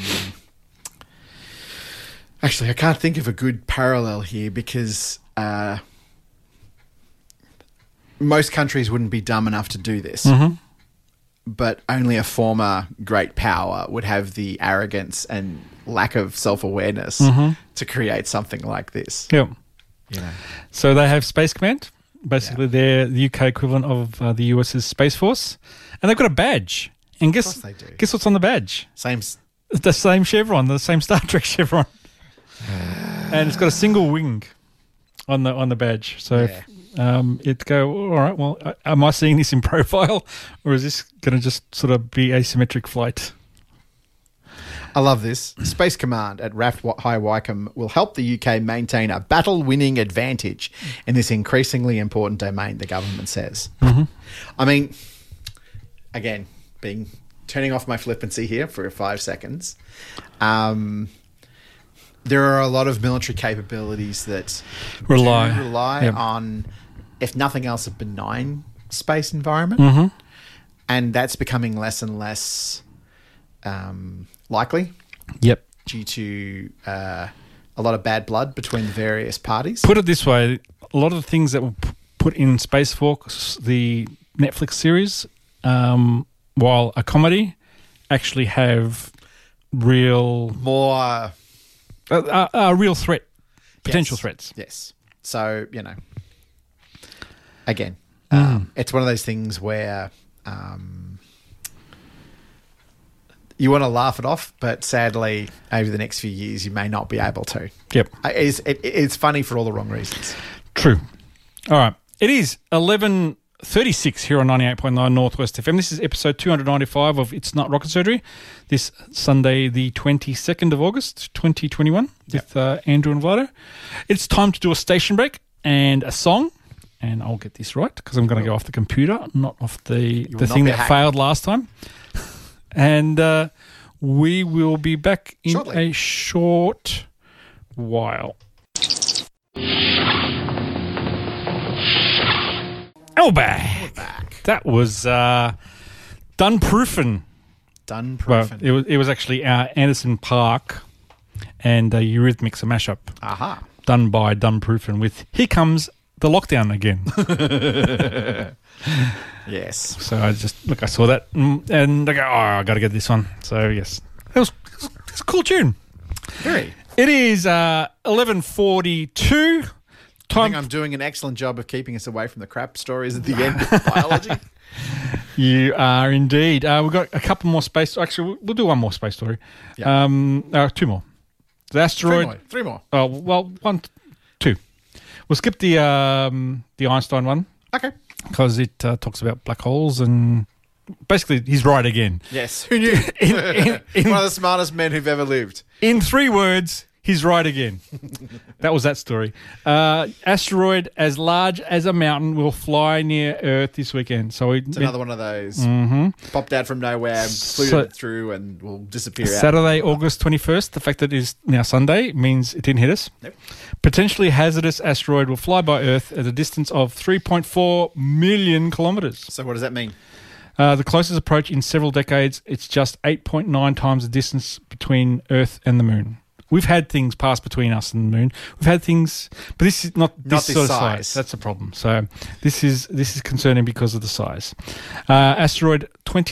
Actually, I can't think of a good parallel here because most countries wouldn't be dumb enough to do this. But only a former great power would have the arrogance and lack of self-awareness to create something like this. Yeah. So they have Space Command. Basically, they're the UK equivalent of the US's Space Force. And they've got a badge. And guess what's on the badge? The same chevron, the same Star Trek chevron. And it's got a single wing on the badge. So it'd go, all right, well, am I seeing this in profile? Or is this going to just sort of be asymmetric flight? I love this. Space Command at RAF High Wycombe will help the UK maintain a battle-winning advantage in this increasingly important domain, the government says. I mean, again... turning off my flippancy here for 5 seconds. There are a lot of military capabilities that rely on, if nothing else, a benign space environment. And that's becoming less and less likely. Yep. Due to a lot of bad blood between the various parties. Put it this way, a lot of the things that were put in Space Force, the Netflix series, while a comedy, actually have real... More... real threat. Potential threats. Yes. So, again, it's one of those things where you want to laugh it off, but sadly, over the next few years, you may not be able to. Yep. It's funny for all the wrong reasons. True. All right. It is 11:36 here on 98.9 Northwest FM. This is episode 295 of It's Not Rocket Surgery. This Sunday, the 22nd of August, 2021, with Andrew and Vlado. It's time to do a station break and a song. And I'll get this right because I'm going to go off the computer, not off the thing that failed last time. And we will be back in a short while. We're back. That was Dunproofin'. Well, it was actually Anderson .Paak and Eurythmics, a mashup. Aha. Done by Dunproofin' with Here Comes the Lockdown Again. Yes. So I saw that and I go, I got to get this one. So, yes. It's a cool tune. Very. It is 11:42. I think I'm doing an excellent job of keeping us away from the crap stories at the end of biology. You are indeed. We've got a couple more space. Actually, we'll do one more space story. Yeah. Two more. The asteroid. Three more. Oh well, two. We'll skip the Einstein one. Okay. Because it talks about black holes and basically he's right again. Yes. Who knew? One of the smartest men who've ever lived. In 3 words, he's right again. That was that story. Asteroid as large as a mountain will fly near Earth this weekend. So it's another one of those. Popped out from nowhere, flew through, and will disappear. Saturday, August 21st. The fact that it is now Sunday means it didn't hit us. Nope. Potentially hazardous asteroid will fly by Earth at a distance of 3.4 million kilometres. So what does that mean? The closest approach in several decades. It's just 8.9 times the distance between Earth and the Moon. We've had things pass between us and the Moon. We've had things, but this is not this sort of size. That's the problem. So this is concerning because of the size. Asteroid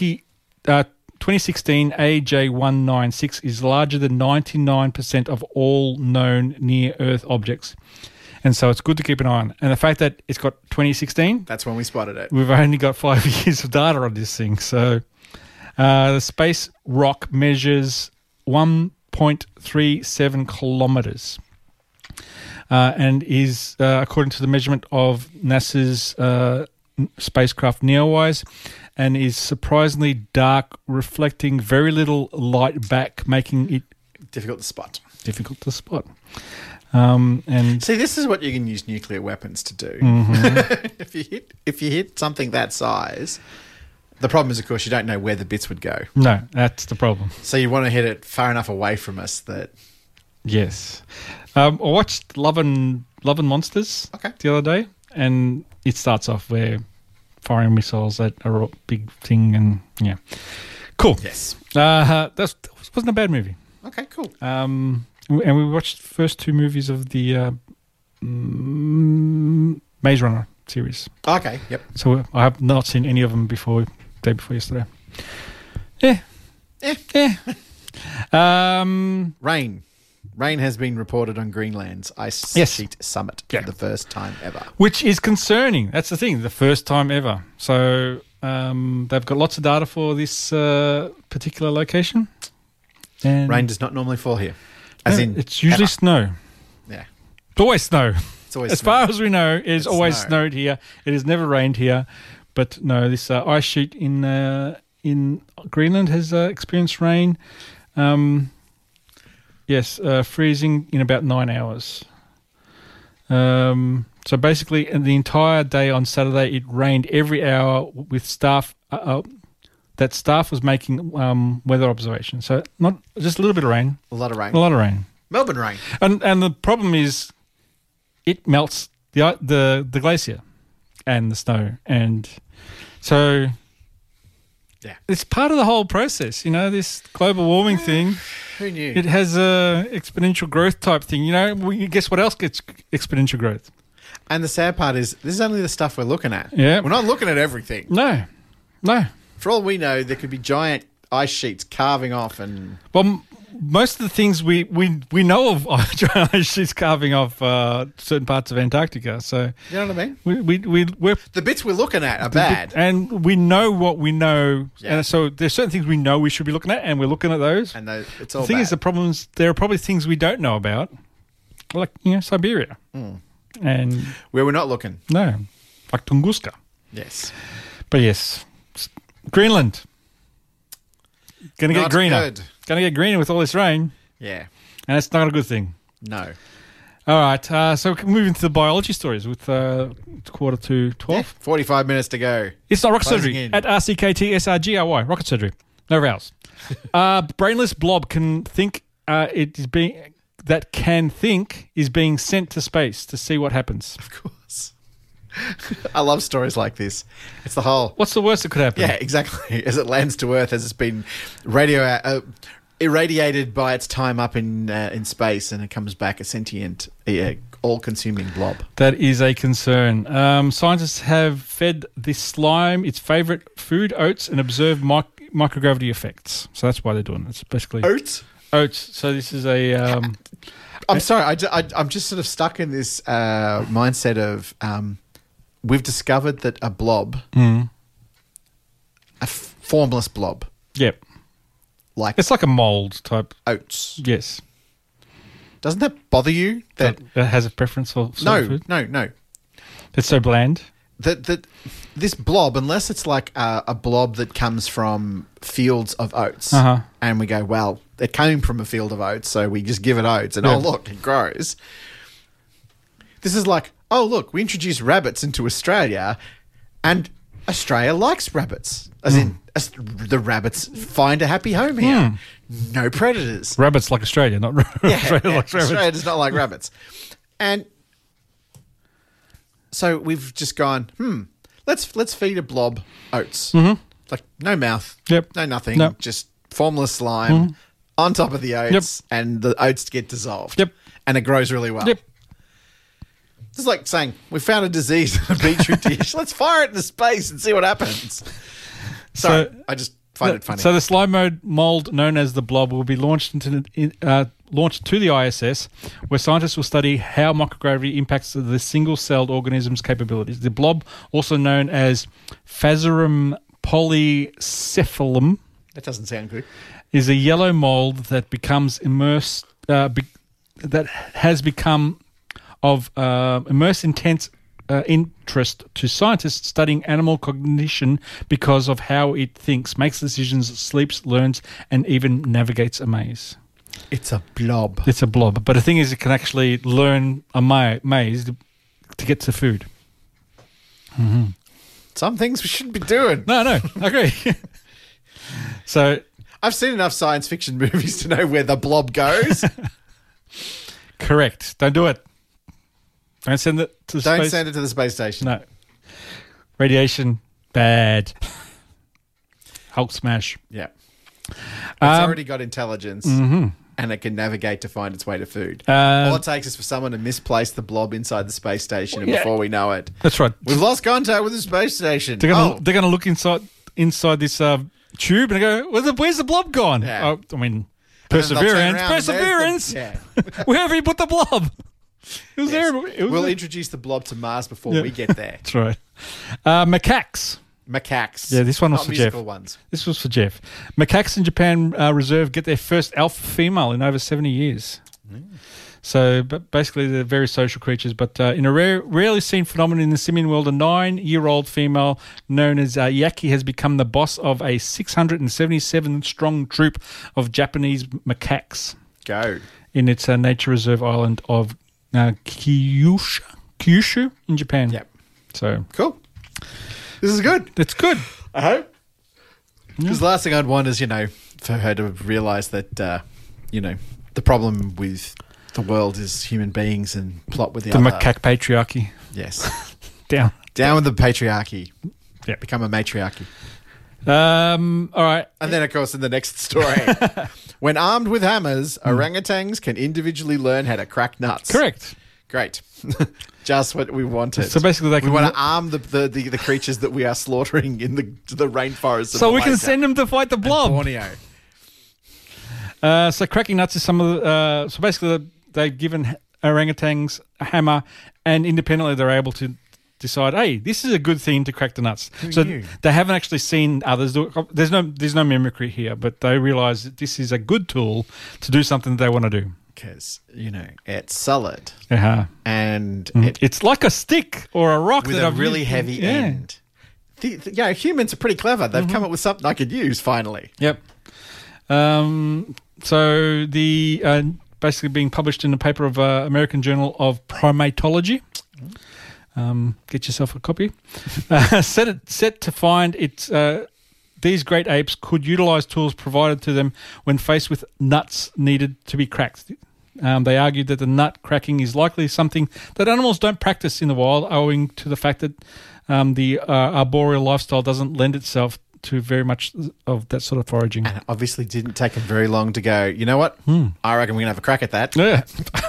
2016 AJ196 is larger than 99% of all known near-Earth objects. And so it's good to keep an eye on. And the fact that it's got 2016... That's when we spotted it. We've only got 5 years of data on this thing. So the space rock measures 1.37 kilometres and is, according to the measurement of NASA's spacecraft NEOWISE, and is surprisingly dark, reflecting very little light back, making it... Difficult to spot. And see, this is what you can use nuclear weapons to do. If you hit something that size, the problem is, of course, you don't know where the bits would go. No, that's the problem. So you want to hit it far enough away from us that... Yes. I watched Love and Monsters the other day, and it starts off where firing missiles that are a big thing, and yeah. Cool. Yes. That wasn't a bad movie. Okay, cool. And we watched the first 2 movies of the Maze Runner series. Okay, yep. So I have not seen any of them day before yesterday. Yeah. Rain has been reported on Greenland's ice sheet summit for the first time ever. Which is concerning. That's the thing, the first time ever. So they've got lots of data for this particular location. And rain does not normally fall here. It's usually snow. Yeah. It's always snow. As far as we know, it's always snowed here. It has never rained here. But no, this ice sheet in Greenland has experienced rain. Freezing in about 9 hours. So basically, in the entire day on Saturday, it rained every hour with staff. That staff was making weather observations. So not just a little bit of rain. A lot of rain. Melbourne rain. And the problem is, it melts the glacier and the snow, and so it's part of the whole process. You know, this global warming thing. Who knew? It has a exponential growth type thing. You know, guess what else gets exponential growth? And the sad part is, this is only the stuff we're looking at. Yeah, we're not looking at everything. No. For all we know, there could be giant ice sheets carving off, and most of the things we know of giant ice sheets carving off certain parts of Antarctica. So you know what I mean? We're the bits we're looking at are bad, and we know what we know. Yeah. And so there's certain things we know we should be looking at, and we're looking at those. And it's all. The thing bad. Is, the problem is there are probably things we don't know about, like Siberia, and where we're not looking. No, like Tunguska. Yes, but yes. Greenland. Going to get greener. Good. Going to get greener with all this rain. Yeah. And it's not a good thing. No. All right. So moving to the biology stories with 11:45. Yeah, 45 minutes to go. It's not rocket surgery. At RCKTSRGRY. Rocket surgery. No vowels. Brainless blob can think is being sent to space to see what happens. Of course. I love stories like this. It's the whole... What's the worst that could happen? Yeah, exactly. As it lands to Earth, as it's been irradiated by its time up in space, and it comes back a sentient, all-consuming blob. That is a concern. Scientists have fed this slime its favourite food, oats, and observed microgravity effects. So that's why they're doing it. It's basically... Oats? Oats. So this is a... I'm sorry. I'm just sort of stuck in this mindset of we've discovered that a blob, a formless blob, Yep. like It's like a mold type. oats. Yes. Doesn't that bother you? That It has a preference for certain food. no. It's so bland. That this blob, unless it's like a blob that comes from fields of oats, and we go, well, it came from a field of oats, so we just give it oats, and oh look, it grows. This is like, oh look, we introduced rabbits into Australia, and Australia likes rabbits, as in the rabbits find a happy home here. No predators. Rabbits like Australia, not Australia like rabbits. Australia does not like rabbits, and so we've just gone, let's feed a blob oats. Like no mouth, no nothing, just formless slime on top of the oats, and the oats get dissolved. And it grows really well. It's like saying, we found a disease in a Petri dish. Let's fire it into space and see what happens. So I just find it funny. So the slime mold known as the blob will be launched launched to the ISS, where scientists will study how microgravity impacts the single-celled organism's capabilities. The blob, also known as Phaserum polycephalum, that doesn't sound good, is a yellow mold that becomes immersed. That has become of immense intense interest to scientists studying animal cognition because of how it thinks, makes decisions, sleeps, learns, and even navigates a maze. It's a blob. It's a blob. But the thing is, it can actually learn a maze to get to food. Some things we shouldn't be doing. No, I agree. So I've seen enough science fiction movies to know where the blob goes. Correct. Don't do it. Don't send it to space. Don't send it to the space station. No. Radiation, bad. Hulk smash. Yeah. It's already got intelligence and it can navigate to find its way to food. All it takes is for someone to misplace the blob inside the space station, and before we know it, that's right. We've lost contact with the space station. They're gonna look inside this tube and go, where's the blob gone? Yeah. I mean, Perseverance. Yeah. Where have you put the blob? It was there. We'll introduce the blob to Mars before we get there. That's right. Macaques. Yeah, this one was not for musical Jeff. Ones. This was for Jeff. Macaques in Japan Reserve get their first alpha female in over 70 years. So basically, they're very social creatures. But in a rarely seen phenomenon in the simian world, a 9-year-old female known as Yaki has become the boss of a 677-strong troop of Japanese macaques. Go. In its nature reserve island of Kyushu in Japan. Yep. So cool. This is good. It's good. I hope. Because the last thing I'd want is, for her to realise that, the problem with the world is human beings and plot with the other. macaque patriarchy. Yes. Down with the patriarchy. Yeah. Become a matriarchy. All right. And then, of course, in the next story, when armed with hammers, orangutans can individually learn how to crack nuts. Correct. Great. Just what we wanted. So basically, we want to arm the creatures that we are slaughtering in the rainforests. So we can send them to fight the blob. Borneo. So cracking nuts is some of the. So basically, they've given orangutans a hammer, and independently they're able to decide, hey, this is a good thing to crack the nuts. So they haven't actually seen others do it. There's no mimicry here, but they realise that this is a good tool to do something that they want to do. Because, it's solid. And it's like a stick or a rock with a really heavy end. Humans are pretty clever. They've come up with something I could use, finally. Yep. So the basically being published in a paper of American Journal of Primatology. Get yourself a copy. Set to find its... these great apes could utilise tools provided to them when faced with nuts needed to be cracked. They argued that the nut cracking is likely something that animals don't practice in the wild, owing to the fact that the arboreal lifestyle doesn't lend itself to very much of that sort of foraging. And it obviously didn't take them very long to go, you know what? I reckon we're going to have a crack at that. Yeah.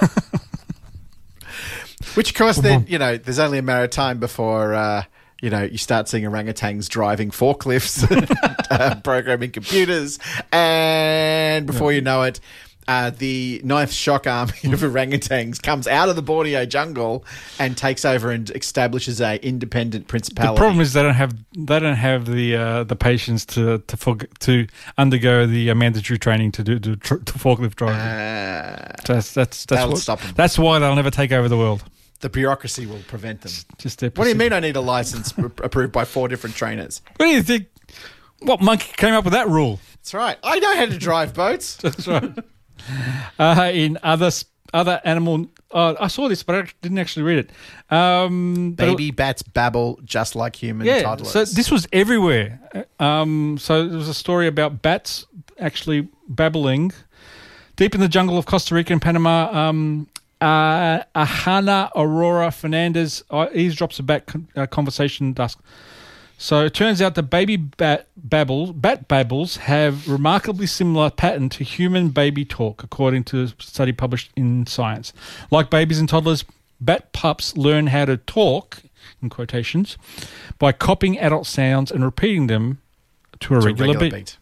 Which, of course, then, there's only a matter of time before... you start seeing orangutans driving forklifts, programming computers, and before you know it, the ninth shock army of orangutans comes out of the Borneo jungle and takes over and establishes a independent principality. The problem is they don't have the patience to undergo the mandatory training to do forklift driving. That's why they'll never take over the world. The bureaucracy will prevent them. What do you mean I need a license approved by 4 different trainers? What do you think? What monkey came up with that rule? That's right. I know how to drive boats. That's right. In other animal, I saw this, but I didn't actually read it. Baby bats babble just like human toddlers. So this was everywhere. So there was a story about bats actually babbling deep in the jungle of Costa Rica and Panama. Ahana Aurora Fernandez eavesdrops a bat conversation dusk. So it turns out the baby bat babbles have remarkably similar pattern to human baby talk, according to a study published in Science. Like babies and toddlers, bat pups learn how to talk, in quotations, by copying adult sounds and repeating them to a regular beat.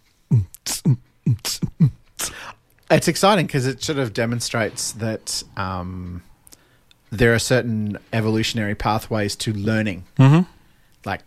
It's exciting because it sort of demonstrates that there are certain evolutionary pathways to learning, like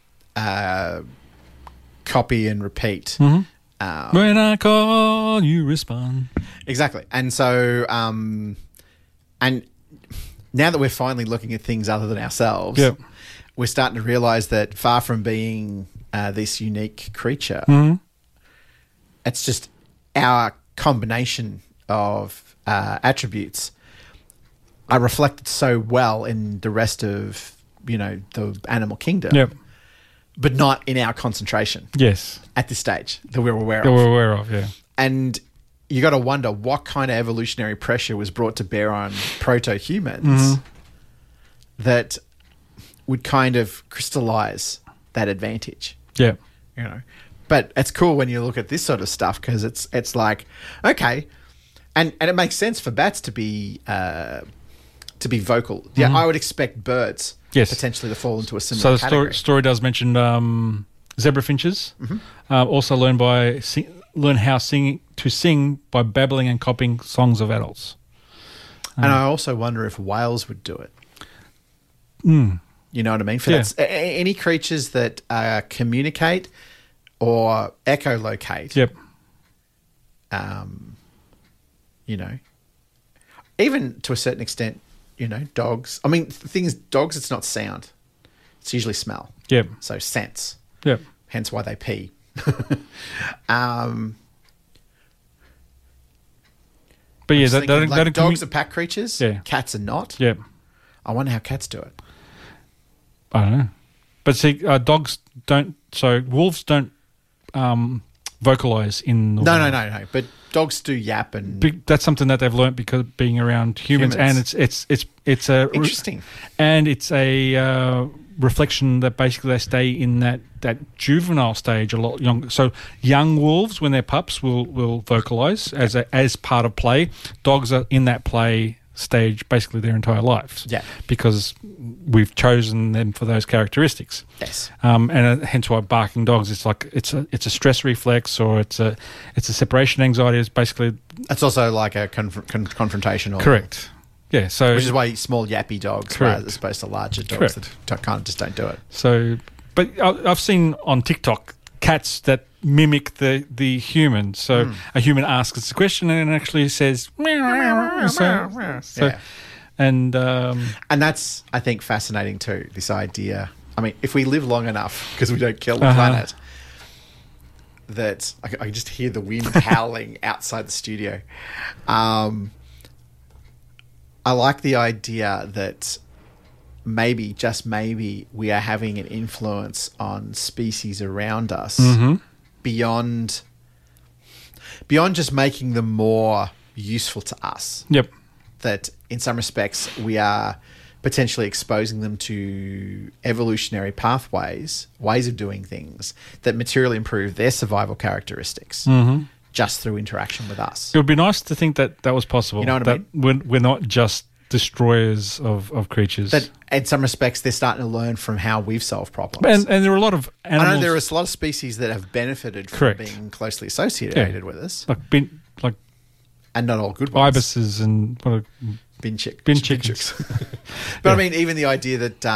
copy and repeat. When I call, you respond. Exactly. And so, and now that we're finally looking at things other than ourselves, we're starting to realize that far from being this unique creature, it's just our combination of attributes are reflected so well in the rest of, the animal kingdom, but not in our concentration. Yes. At this stage that we're aware of. That we're aware of, yeah. And you got to wonder what kind of evolutionary pressure was brought to bear on proto-humans that would kind of crystallize that advantage. Yeah. But it's cool when you look at this sort of stuff because it's like, okay, and it makes sense for bats to be vocal. Yeah, I would expect birds potentially to fall into a similar category. The story does mention zebra finches also learn how to sing by babbling and copying songs of adults. And I also wonder if whales would do it. You know what I mean? For any creatures that communicate or echolocate. Yep. Even to a certain extent, dogs. I mean, the thing is, dogs, it's not sound. It's usually smell. Yep. So sense. Yep. Hence why they pee. But yeah, dogs are pack creatures. Yeah. Cats are not. Yep. I wonder how cats do it. I don't know. But see, dogs don't. So wolves don't vocalize in the wild. No. But dogs do yap, and that's something that they've learnt because being around humans. And it's a interesting, and it's a reflection that basically they stay in that juvenile stage a lot younger. So young wolves, when they're pups, will vocalize as part of play. Dogs are in that play stage basically their entire lives. Yeah, because we've chosen them for those characteristics. Yes, and hence why barking dogs. It's like it's a stress reflex, or it's a separation anxiety. It's basically it's also like a confrontational. Correct. Yeah. So which is why small yappy dogs, as opposed to larger dogs that kind of just don't do it. So, but I've seen on TikTok cats that mimic the human. So a human asks a question and it actually says meow. So and that's, I think, fascinating too, this idea. I mean, if we live long enough, because we don't kill the planet, that I can just hear the wind howling outside the studio. I like the idea that maybe, just maybe, we are having an influence on species around us beyond just making them more useful to us. Yep. That in some respects we are potentially exposing them to evolutionary pathways, ways of doing things that materially improve their survival characteristics just through interaction with us. It would be nice to think that was possible. You know what I mean? We're not just destroyers of creatures. That in some respects they're starting to learn from how we've solved problems. And there are a lot of animals. I know there are a lot of species that have benefited from being closely associated with us. Like And not all good ones. Ibises and what are Bin chickens. But I mean, even the idea that,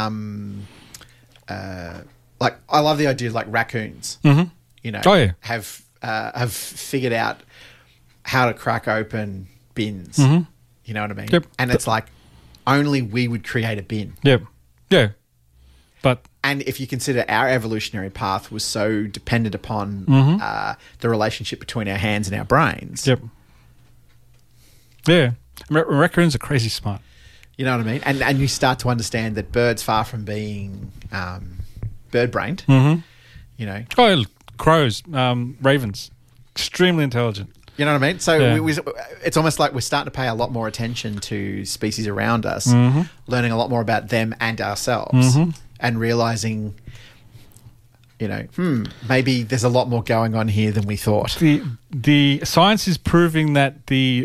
like, I love the idea of like raccoons. Mhm. You know, Oh, yeah. have figured out how to crack open bins. Mhm. You know what I mean? Yep. And it's like only we would create a bin. Yep. Yeah. But And if you consider our evolutionary path was so dependent upon the relationship between our hands and our brains. yep. Yeah. Raccoons are crazy smart. You know what I mean? And you start to understand that birds, far from being bird-brained, you know, Oh, crows, ravens, extremely intelligent. you know what I mean? So Yeah. it's almost like we're starting to pay a lot more attention to species around us, Mm-hmm. learning a lot more about them and ourselves, and realizing, you know, maybe there's a lot more going on here than we thought. The science is proving that the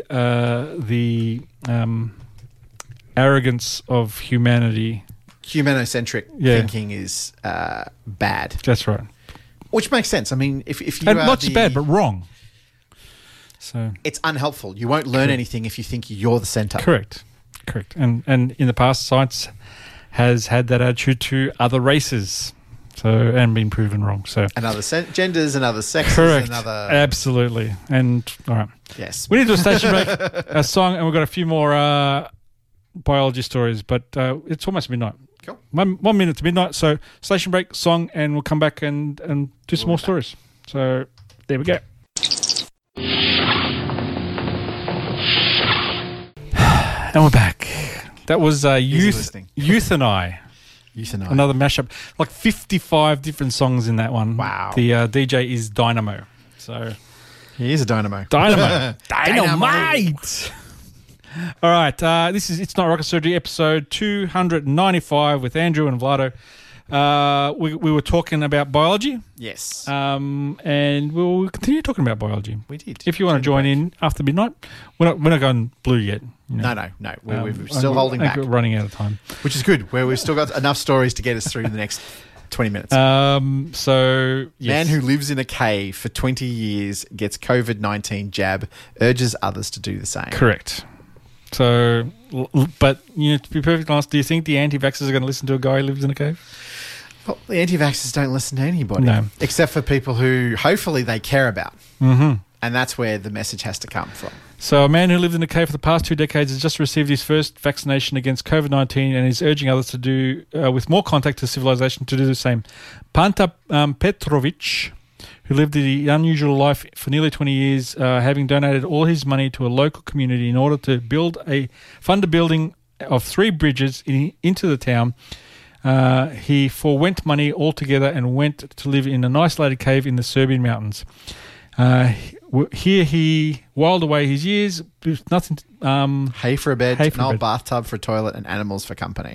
arrogance of humanity. Humanocentric Yeah. thinking is bad, That's right. which makes sense. I mean, if you And are not just bad, but wrong. So it's unhelpful. You won't learn anything if you think you're the center. correct. And in the past, science has had that attitude to other races. So and been proven wrong. So And other genders and other sexes correct. and other... Absolutely. And all right. Yes. We need to do a station break, a song, and we've got a few more biology stories, but it's almost midnight. Cool. 1 minute to midnight. So station break, song, and we'll come back and do some more stories. So there we go. And we're back. That was listening. Youth and I. Euthanize. Another mashup. Like 55 different songs in that one. Wow. The DJ is Dynamo. So He is a dynamo. Dynamo. Dynamite. All right. This is It's Not Rocket Surgery, episode 295 with Andrew and Vlado. We were talking about biology, Yes. and we'll continue talking about biology. we did. If you want to join in after midnight, we're not going blue yet. You know. No. We're still holding I back, think we're running out of time. which is good. Where we've still got enough stories to get us through the next 20 minutes. So yes. Man who lives in a cave for 20 years gets COVID-19 jab, urges others to do the same. Correct. So, but you know, to be perfectly honest, do you think the anti-vaxxers are going to listen to a guy who lives in a cave? Well, the anti-vaxxers don't listen to anybody. No. Except for people who hopefully they care about. Mm-hmm. And that's where the message has to come from. So, a man who lived in a cave for the past 2 decades has just received his first vaccination against COVID-19 and is urging others to do, with more contact to civilization, to do the same. Panta Petrovic, who lived the unusual life for nearly 20 years, having donated all his money to a local community in order to fund a building of 3 bridges into the town. He forwent money altogether and went to live in an isolated cave in the Serbian mountains. Here he whiled away his years with nothing. Hay for a bed, Hay for an a old bed. bathtub for a toilet, and animals for company.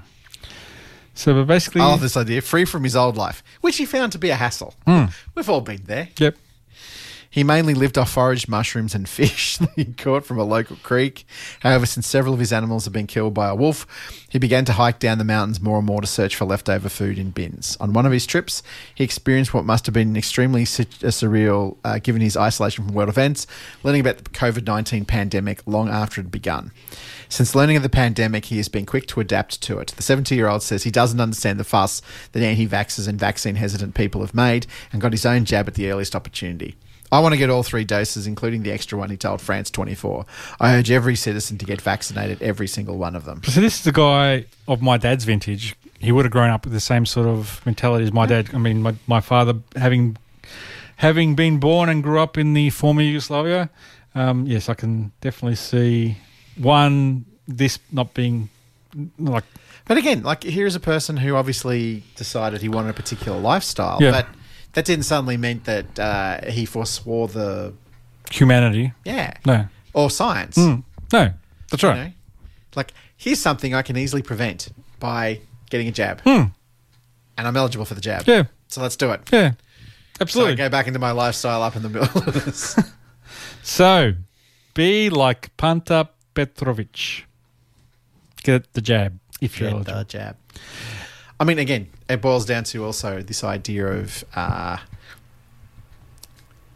So, but basically, I love this idea. Free from his old life, which he found to be a hassle. We've all been there. yep. He mainly lived off foraged mushrooms and fish that he caught from a local creek. However, since several of his animals have been killed by a wolf, he began to hike down the mountains more and more to search for leftover food in bins. On one of his trips, he experienced what must have been extremely surreal given his isolation from world events, learning about the COVID-19 pandemic long after it had begun. Since learning of the pandemic, he has been quick to adapt to it. The 70-year-old says he doesn't understand the fuss that anti-vaxxers and vaccine-hesitant people have made and got his own jab at the earliest opportunity. I want to get all 3 doses, including the extra one, he told France 24. I urge every citizen to get vaccinated, every single one of them. So this is the guy of my dad's vintage. He would have grown up with the same sort of mentality as my dad. I mean, my father, having been born and grew up in the former Yugoslavia, yes, I can definitely see this not being like. But again, like here's a person who obviously decided he wanted a particular lifestyle, Yeah. but that didn't suddenly mean that he forswore the Humanity. No. or science. No, that's You right. know? Like here's something I can easily prevent by getting a jab, Hmm. and I'm eligible for the jab. Yeah, So let's do it. yeah, So I absolutely. go back into my lifestyle up in the wilderness. So, be like Panta Petrovic. Get the jab if you're Get eligible. the jab. I mean, again, it boils down to also this idea of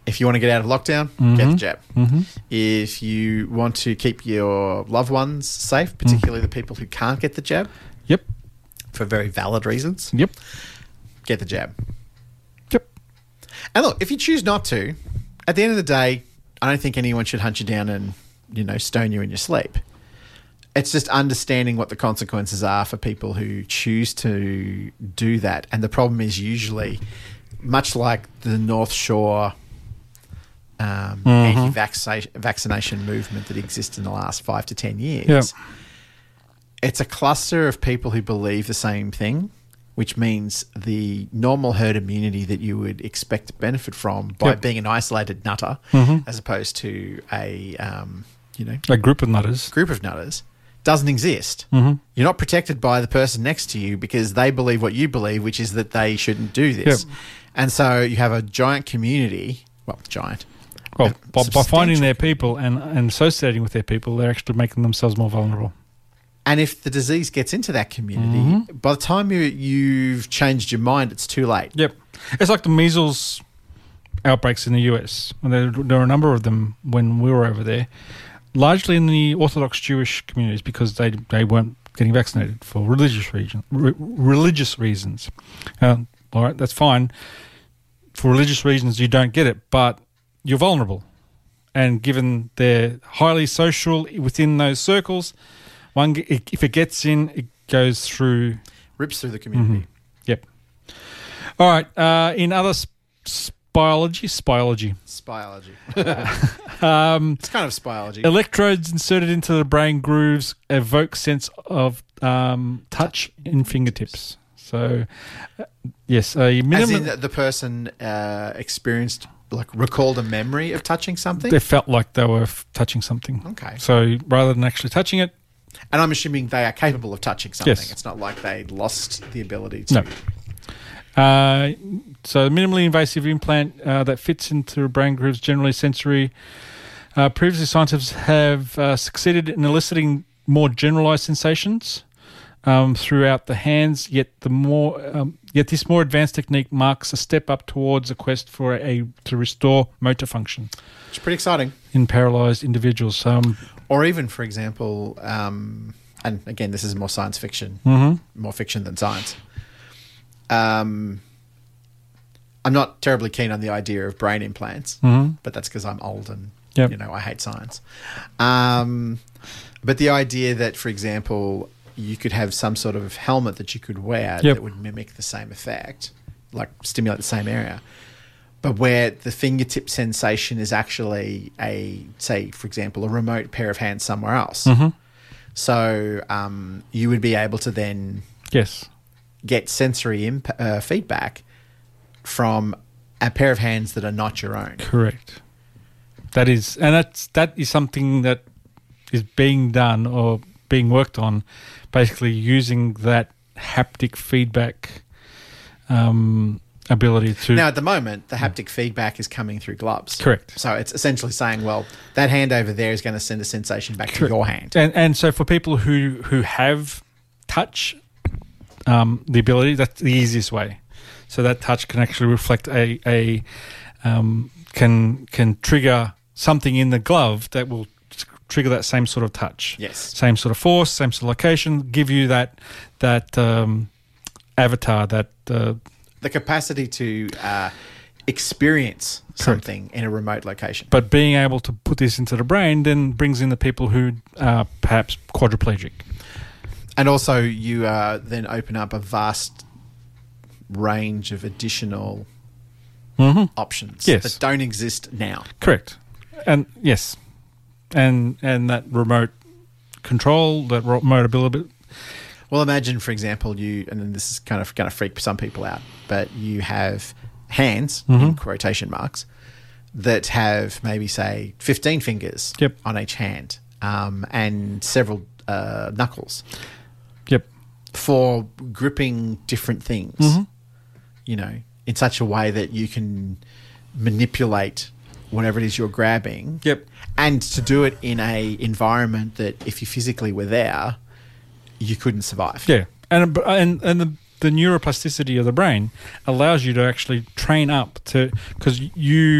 If you want to get out of lockdown, get the jab. If you want to keep your loved ones safe, particularly the people who can't get the jab, Yep. for very valid reasons, Yep. get the jab. Yep. And look, if you choose not to, at the end of the day, I don't think anyone should hunt you down and, stone you in your sleep. It's just understanding what the consequences are for people who choose to do that. And the problem is usually, much like the North Shore anti-vaccination movement that exists in the last 5 to 10 years, it's a cluster of people who believe the same thing, which means the normal herd immunity that you would expect to benefit from by being an isolated nutter, as opposed to a group of nutters, doesn't exist. You're not protected by the person next to you because they believe what you believe, which is that they shouldn't do this. And so you have a giant community, giant. Well, by finding their people and associating with their people, they're actually making themselves more vulnerable. And if the disease gets into that community, by the time you've changed your mind, it's too late. Yep. It's like the measles outbreaks in the US. There were a number of them when we were over there, largely in the Orthodox Jewish communities because they weren't getting vaccinated for religious reasons. All right, that's fine. For religious reasons, you don't get it, but you're vulnerable. And given they're highly social within those circles, if it gets in, it goes through... Rips through the community. Yep. All right. In other biology. It's kind of biology. Electrodes inserted into the brain grooves evoke sense of touch in fingertips. So, yes. As in the person experienced... recalled a memory of touching something? They felt like they were touching something. Okay. So rather than actually touching it... And I'm assuming they are capable of touching something. Yes. It's not like they lost the ability to... No. So a minimally invasive implant that fits into brain grooves, generally sensory. Previously, scientists have succeeded in eliciting more generalized sensations throughout the hands, yet this more advanced technique marks a step up towards a quest to restore motor function. It's pretty exciting. In paralyzed individuals. Or even, for example, and again, this is more science fiction, more fiction than science. I'm not terribly keen on the idea of brain implants, but that's because I'm old and, I hate science. But the idea that, for example... you could have some sort of helmet that you could wear that would mimic the same effect, like stimulate the same area, but where the fingertip sensation is actually say, for example, a remote pair of hands somewhere else. So you would be able to then get sensory feedback from a pair of hands that are not your own. Correct. That is something that is being done or being worked on, basically using that haptic feedback ability to... Now, at the moment, the haptic feedback is coming through gloves. Correct. So it's essentially saying, well, that hand over there is going to send a sensation back to your hand. And so for people who have touch, the ability, that's the easiest way. So that touch can actually reflect can trigger something in the glove that will trigger that same sort of touch. Yes. Same sort of force, same sort of location, give you that avatar, the capacity to experience something in a remote location. But being able to put this into the brain then brings in the people who are perhaps quadriplegic. And also you then open up a vast range of additional options that don't exist now. Correct. And yes. And that remote control, that remote ability. Well, imagine, for example, and then this is kind of going to freak some people out, but you have hands, in quotation marks, that have maybe, say, 15 fingers on each hand and several knuckles. Yep. For gripping different things, in such a way that you can manipulate whatever it is you're grabbing. Yep. And to do it in a environment that if you physically were there, you couldn't survive. Yeah. And the neuroplasticity of the brain allows you to actually train up to, because you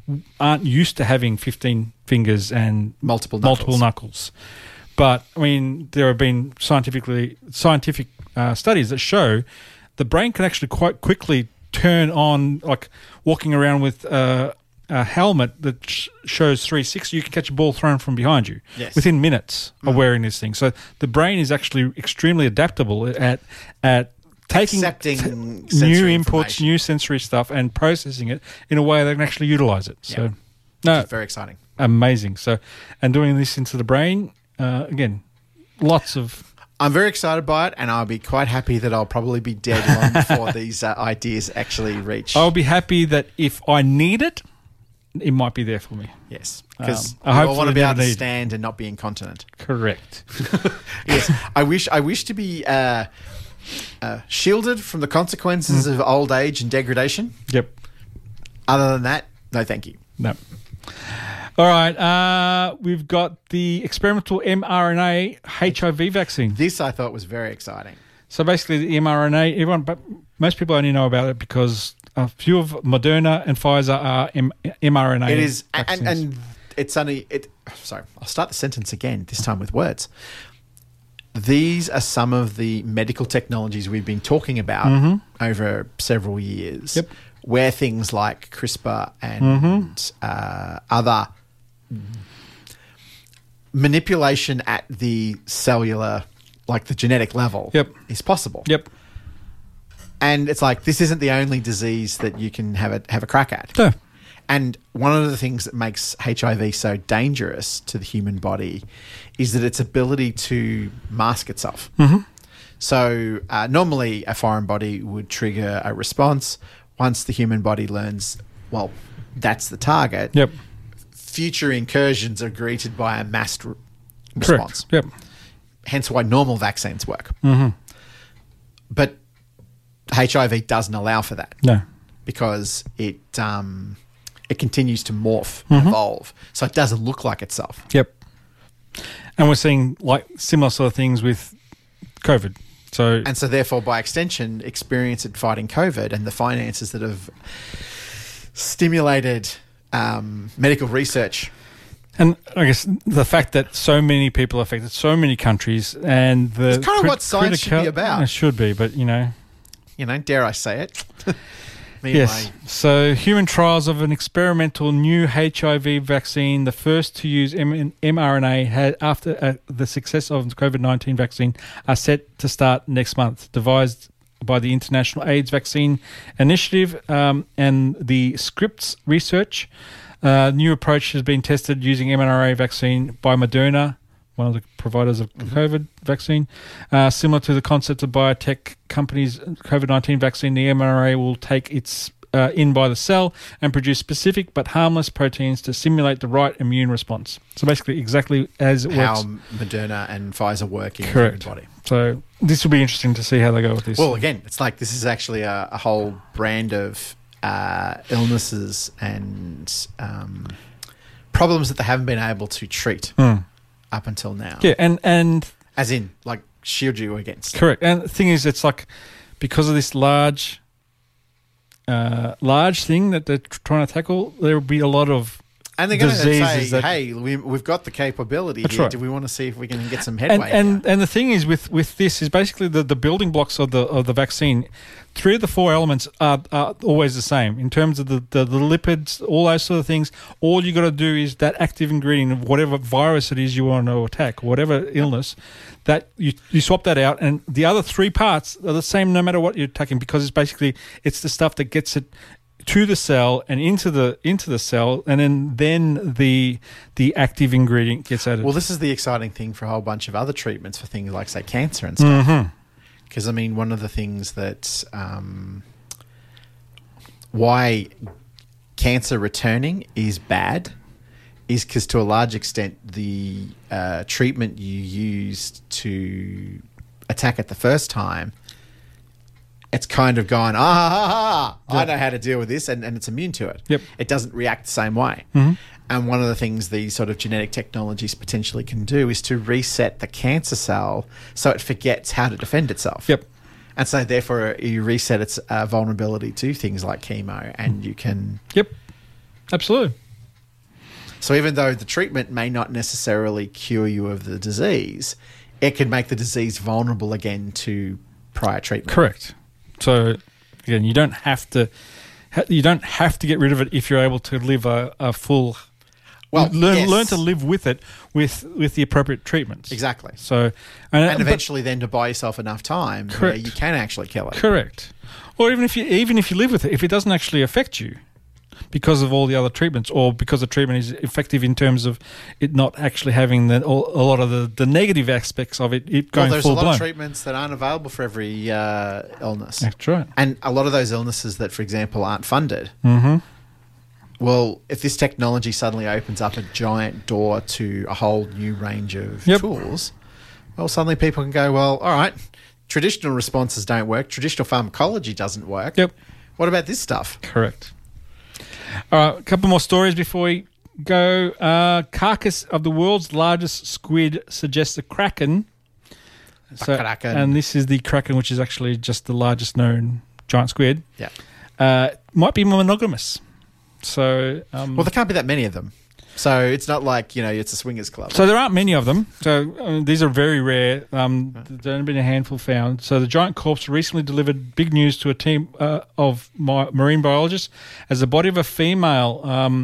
aren't used to having 15 fingers and Multiple knuckles. But I mean, there have been scientific studies that show the brain can actually quite quickly turn on, like walking around with a helmet that shows 360. You can catch a ball thrown from behind you within minutes of wearing this thing. So the brain is actually extremely adaptable at taking accepting new inputs, new sensory stuff, and processing it in a way that can actually utilize it. So, Which is very exciting. Amazing. So, and doing this into the brain, again, lots of. I'm very excited by it, and I'll be quite happy that I'll probably be dead long before these ideas actually reach. I'll be happy that if I need it, it might be there for me. Yes, because I want to be able to stand and not be incontinent. Correct. Yes, I wish to be shielded from the consequences of old age and degradation. Yep. Other than that, no, thank you. No. All right, we've got the experimental mRNA HIV vaccine. This I thought was very exciting. So basically, the mRNA, but most people only know about it because a few of Moderna and Pfizer are mRNA. It is, vaccines. and it's only it. Sorry, I'll start the sentence again. This time with words. These are some of the medical technologies we've been talking about over several years. Yep. Where things like CRISPR and other manipulation at the cellular, like the genetic level, is possible. Yep. And it's like, this isn't the only disease that you can have a crack at. No. And one of the things that makes HIV so dangerous to the human body is that its ability to mask itself. So normally a foreign body would trigger a response. Once the human body learns, well, that's the target, future incursions are greeted by a masked response. Correct. Yep. Hence why normal vaccines work. But HIV doesn't allow for that. No. Because it continues to morph and evolve. So it doesn't look like itself. Yep. And we're seeing like similar sort of things with COVID. So therefore, by extension, experience at fighting COVID and the finances that have stimulated medical research. And I guess the fact that so many people are affected, so many countries, and the it's kind of what science should be about. It should be, but dare I say it? Yes. So human trials of an experimental new HIV vaccine, the first to use mRNA after the success of the COVID-19 vaccine, are set to start next month. Devised by the International AIDS Vaccine Initiative and the Scripps Research. New approach has been tested using mRNA vaccine by Moderna, one of the providers of the COVID vaccine. Similar to the concept of biotech companies' COVID-19 vaccine, the mRNA will take its in by the cell and produce specific but harmless proteins to simulate the right immune response. So basically exactly as it works. How Moderna and Pfizer work in the human body. So this will be interesting to see how they go with this. Well, again, it's like this is actually a whole brand of illnesses and problems that they haven't been able to treat up until now. Yeah, and as in, like, shield you against. Correct. And the thing is, it's like because of this large thing that they're trying to tackle, there will be a lot of and they're going to say, "Hey, we've got the capability here. Right. Do we want to see if we can get some headway?" And the thing is, with this is basically the building blocks of the vaccine. 3 of the 4 elements are always the same in terms of the lipids, all those sort of things. All you got to do is that active ingredient of whatever virus it is you want to attack, whatever illness, that you swap that out, and the other 3 parts are the same no matter what you're attacking, because it's the stuff that gets it to the cell and into the cell, and then the active ingredient gets added. Well, this is the exciting thing for a whole bunch of other treatments for things like, say, cancer and stuff. Because, I mean, one of the things that why cancer returning is bad is because, to a large extent, the treatment you used to attack it the first time, it's kind of gone, I know how to deal with this, and it's immune to it. Yep. It doesn't react the same way. And one of the things these sort of genetic technologies potentially can do is to reset the cancer cell so it forgets how to defend itself. Yep. And so therefore you reset its vulnerability to things like chemo, and you can Absolutely. So even though the treatment may not necessarily cure you of the disease, it can make the disease vulnerable again to prior treatment. Correct. So again, you don't have to get rid of it if you're able to live a full. Well, learn to live with it with the appropriate treatments. Exactly. So and eventually then to buy yourself enough time where Correct. you can actually kill it. Correct. Or even if you live with it, if it doesn't actually affect you because of all the other treatments, or because the treatment is effective in terms of it not actually having a lot of the negative aspects of it going there's full a lot blown. of treatments that aren't available for every illness. That's right. And a lot of those illnesses that, for example, aren't funded. Mm-hmm. Well, if this technology suddenly opens up a giant door to a whole new range of tools, well, suddenly people can go, well, all right, traditional responses don't work. Traditional pharmacology doesn't work. Yep. What about this stuff? Correct. All right, a couple more stories before we go. Carcass of the world's largest squid suggests a kraken. Kraken. And this is the kraken, which is actually just the largest known giant squid. Yeah. Might be monogamous. So, well, there can't be that many of them. So it's not like, it's a swingers club. So there aren't many of them. So these are very rare. There's only been a handful found. So the giant corpse recently delivered big news to a team of marine biologists as the body of a female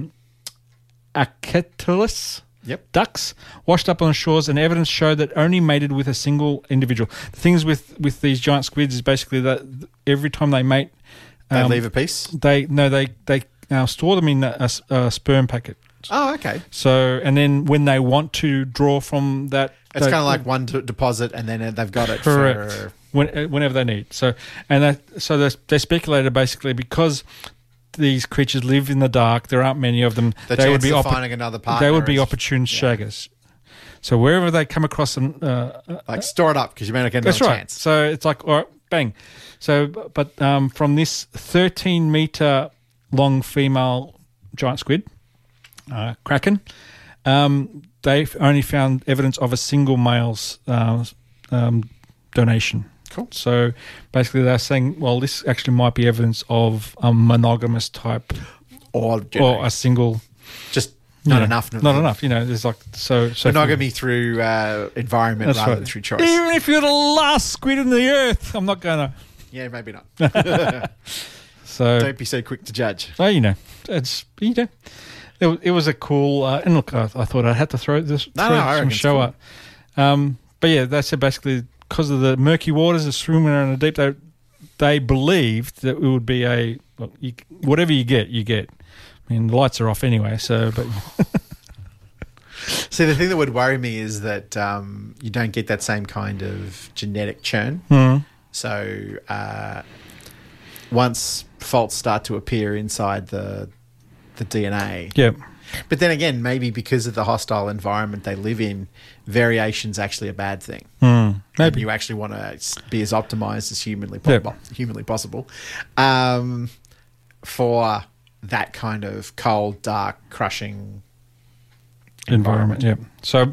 Acetylus ducks washed up on the shores, and evidence showed that only mated with a single individual. The things with these giant squids is basically that every time they mate, they leave a piece? They store them in a sperm packet. Oh, okay. So, and then when they want to draw from that, it's kind of like one deposit, and then they've got it. Correct. For whenever they need. So, they speculated basically because these creatures live in the dark, there aren't many of them. They would be finding another partner. They would be opportune shaggers. So wherever they come across them, store it up because you may not get another chance. So it's like, all right, bang. So, but from this 13-meter long female giant squid, kraken, they've only found evidence of a single male's donation. Cool. So basically they're saying, well, this actually might be evidence of a monogamous type or a single. Just not enough. Not enough. There's like so monogamy through environment rather than through choice. Even if you're the last squid in the earth, I'm not going to. Yeah, maybe not. So don't be so quick to judge. Oh, it's it was a cool. And look, I thought I had to throw some show up. But yeah, they said basically because of the murky waters of swimming around the deep, they believed that it would be whatever you get. I mean, the lights are off anyway, so but. See, the thing that would worry me is that you don't get that same kind of genetic churn. Mm. So once faults start to appear inside the DNA. Yep. But then again, maybe because of the hostile environment they live in, variation's actually a bad thing. Maybe. And you actually want to be as optimized as humanly possible for that kind of cold, dark, crushing environment. Yeah. So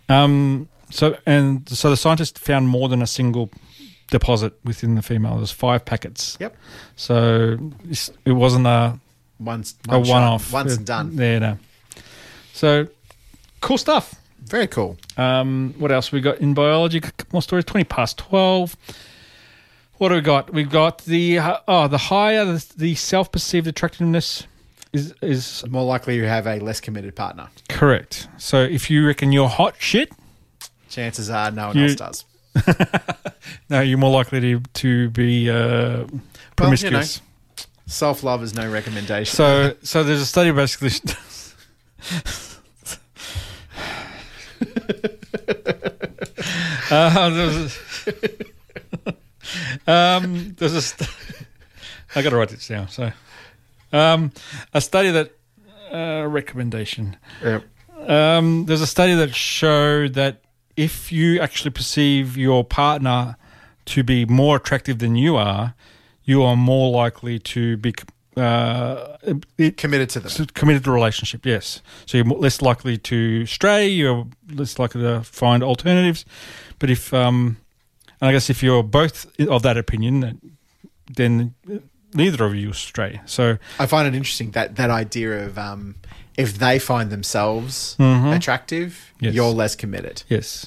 the scientists found more than a single deposit within the female. There's 5 packets. Yep. So it wasn't a one-off. Once and done. Yeah, no. So cool stuff. Very cool. What else we got in biology? A couple more stories. 12:20. What do we got? We've got the higher the self-perceived attractiveness is more likely you have a less committed partner. Correct. So if you reckon you're hot shit, chances are no one else does. No, you're more likely to be promiscuous. Well, self-love is no recommendation. So there's a study basically. I got to write this down. So, a study that recommendation. Yep. There's a study that showed that if you actually perceive your partner to be more attractive than you are more likely to be committed to them. Committed to a relationship, yes. So you're less likely to stray, you're less likely to find alternatives. But if, and I guess if you're both of that opinion, then neither of you stray. So I find it interesting that idea of if they find themselves attractive, Yes. you're less committed. yes.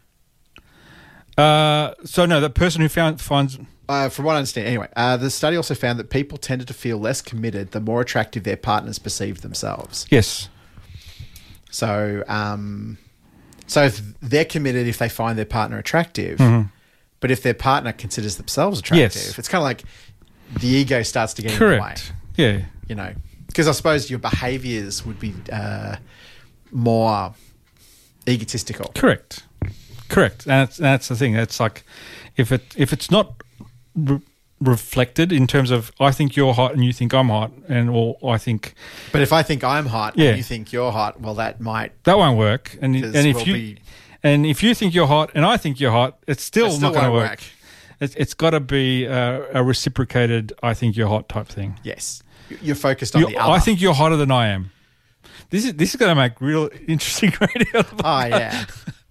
So no, the person who finds From what I understand, anyway, the study also found that people tended to feel less committed the more attractive their partners perceived themselves. yes, So, so if they're committed if they find their partner attractive, but if their partner considers themselves attractive, Yes. it's kind of like the ego starts to get in the way. correct. Yeah, You know, because I suppose your behaviours would be more egotistical. correct. And that's the thing. It's like if it's not reflected in terms of I think you're hot and you think I'm hot, or I think But if I think I'm hot Yeah. and you think you're hot, well, that might. that won't work. And if we'll you be- and if you think you're hot and I think you're hot, it's still It still not going to won't work. It's got to be a reciprocated I think you're hot type thing. Yes, you're focused on the other. I think you're hotter than I am. This is going to make real interesting radio. Oh yeah,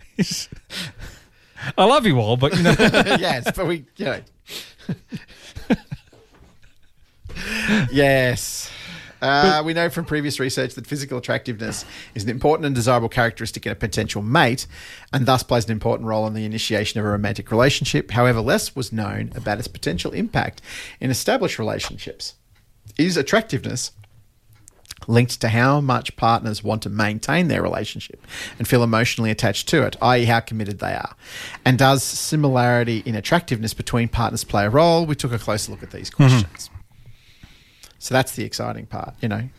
I love you all, but you know, yes, but we, you know, yes. We know from previous research that physical attractiveness is an important and desirable characteristic in a potential mate, and thus plays an important role in the initiation of a romantic relationship. However, less was known about its potential impact in established relationships. Is attractiveness linked to how much partners want to maintain their relationship and feel emotionally attached to it, i.e. how committed they are? And does similarity in attractiveness between partners play a role? We took a closer look at these questions. So that's the exciting part, you know.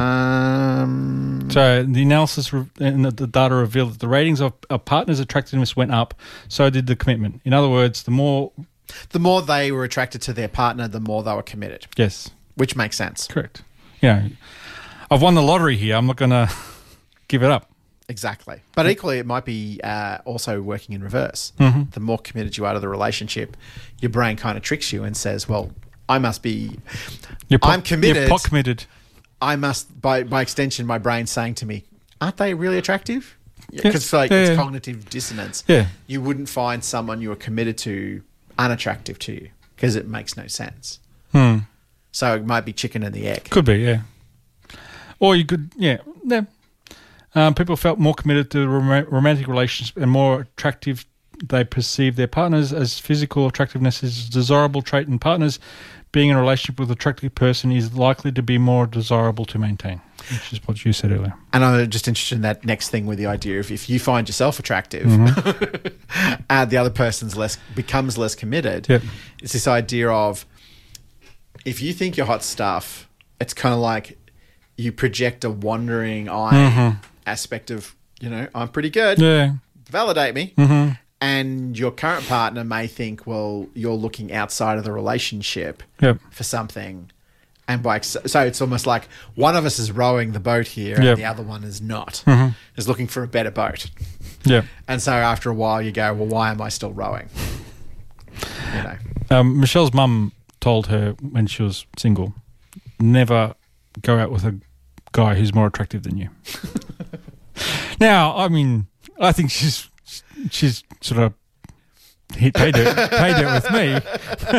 So the analysis and the data revealed that the ratings of a partner's attractiveness went up, so did the commitment. In other words, the more they were attracted to their partner, the more they were committed, yes, which makes sense. correct. Yeah, I've won the lottery here. I'm not going to give it up. Exactly. But equally, it might be also working in reverse. The more committed you are to the relationship, your brain kind of tricks you and says, well, I must be... I'm committed. You're pot committed. I must, by extension, my brain's saying to me, aren't they really attractive? Because Yeah. it's cognitive dissonance. Yeah. You wouldn't find someone you are committed to unattractive to you because it makes no sense. So it might be chicken and the egg. Could be, yeah. Or you could, yeah. People felt more committed to romantic relations and more attractive. They perceive their partners as physical attractiveness is a desirable trait in partners. Being in a relationship with an attractive person is likely to be more desirable to maintain, which is what you said earlier. And I'm just interested in that next thing with the idea of if you find yourself attractive, and the other person's becomes less committed. Yep. It's this idea of if you think you're hot stuff, it's kind of like you project a wandering eye aspect of, you know, I'm pretty good. Yeah. Validate me. And your current partner may think, well, you're looking outside of the relationship Yep. for something. And so it's almost like one of us is rowing the boat here Yep. and the other one is not, is looking for a better boat. Yeah. And so after a while you go, well, why am I still rowing? You know. Michelle's mum told her when she was single, never go out with a guy who's more attractive than you. Now, I mean, I think she's sort of paid it with me.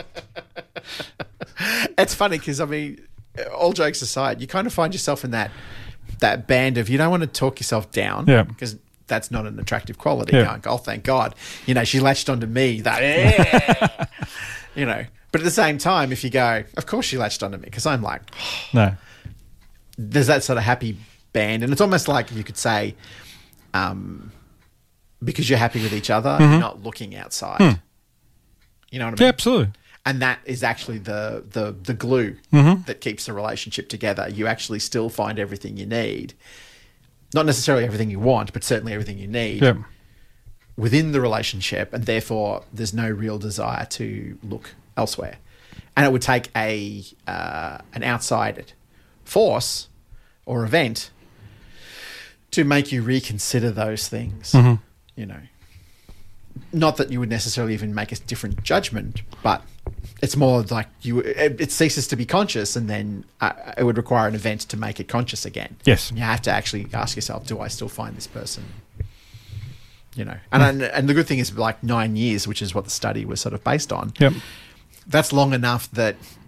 It's funny because, I mean, all jokes aside, you kind of find yourself in that band of you don't want to talk yourself down because that's not an attractive quality. Yeah. Oh, thank God. You know, she latched onto me. That, you know. But at the same time, if you go, of course she latched onto me because I'm like, No. there's that sort of happy band. And it's almost like you could say, because you're happy with each other, you're not looking outside. You know what I mean? Yeah, absolutely. And that is actually the glue that keeps the relationship together. You actually still find everything you need. Not necessarily everything you want, but certainly everything you need Yep. within the relationship. And therefore, there's no real desire to look elsewhere. And it would take an outside force or event to make you reconsider those things. You know, not that you would necessarily even make a different judgment, but it's more like it ceases to be conscious, and then it would require an event to make it conscious again. Yes. You have to actually ask yourself, do I still find this person? You know, and the good thing is like 9 years, which is what the study was sort of based on. Yep. That's long enough that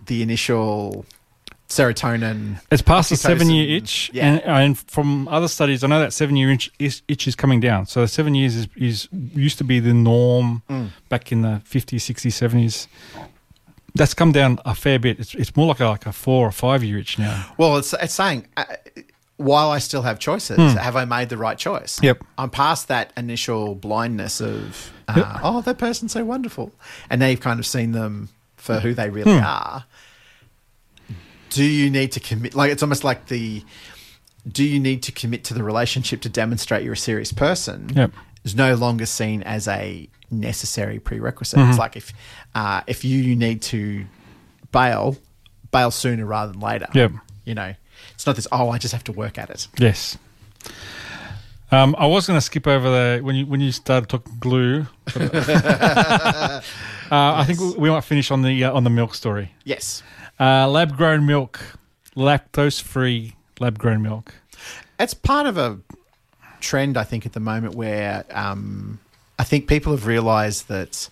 the initial serotonin. It's past the oxytocin. 7-year itch, Yeah. and from other studies, I know that 7-year itch is coming down. So 7 years is used to be the norm back in the 50s, 60s, 70s. That's come down a fair bit. It's more like a 4 or 5 year itch now. Well, it's saying, while I still have choices, have I made the right choice? Yep. I'm past that initial blindness of, oh, that person's so wonderful. And now you've kind of seen them for who they really are. Do you need to commit? Like, it's almost like do you need to commit to the relationship to demonstrate you're a serious person? Yep. Is no longer seen as a necessary prerequisite. It's like if you need to bail sooner rather than later. Yep. You know, it's not this, I just have to work at it. Yes. I was going to skip over when you started talking glue. But, I think we might finish on the milk story. Yes. Lab grown milk, lactose free lab grown milk. It's part of a trend, I think, at the moment where I think people have realised that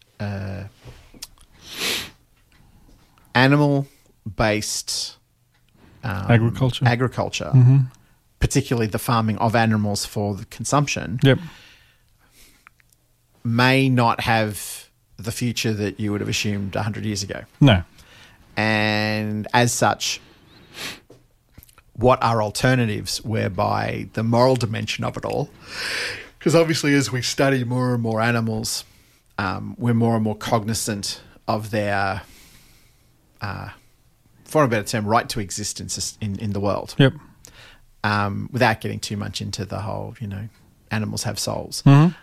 animal-based agriculture, particularly the farming of animals for the consumption, yep, may not have the future that you would have assumed 100 years ago. No. And as such, what are alternatives whereby the moral dimension of it all? Because obviously as we study more and more animals, we're more and more cognizant of their, for a better term, right to existence in the world. Yep. Without getting too much into the whole, animals have souls.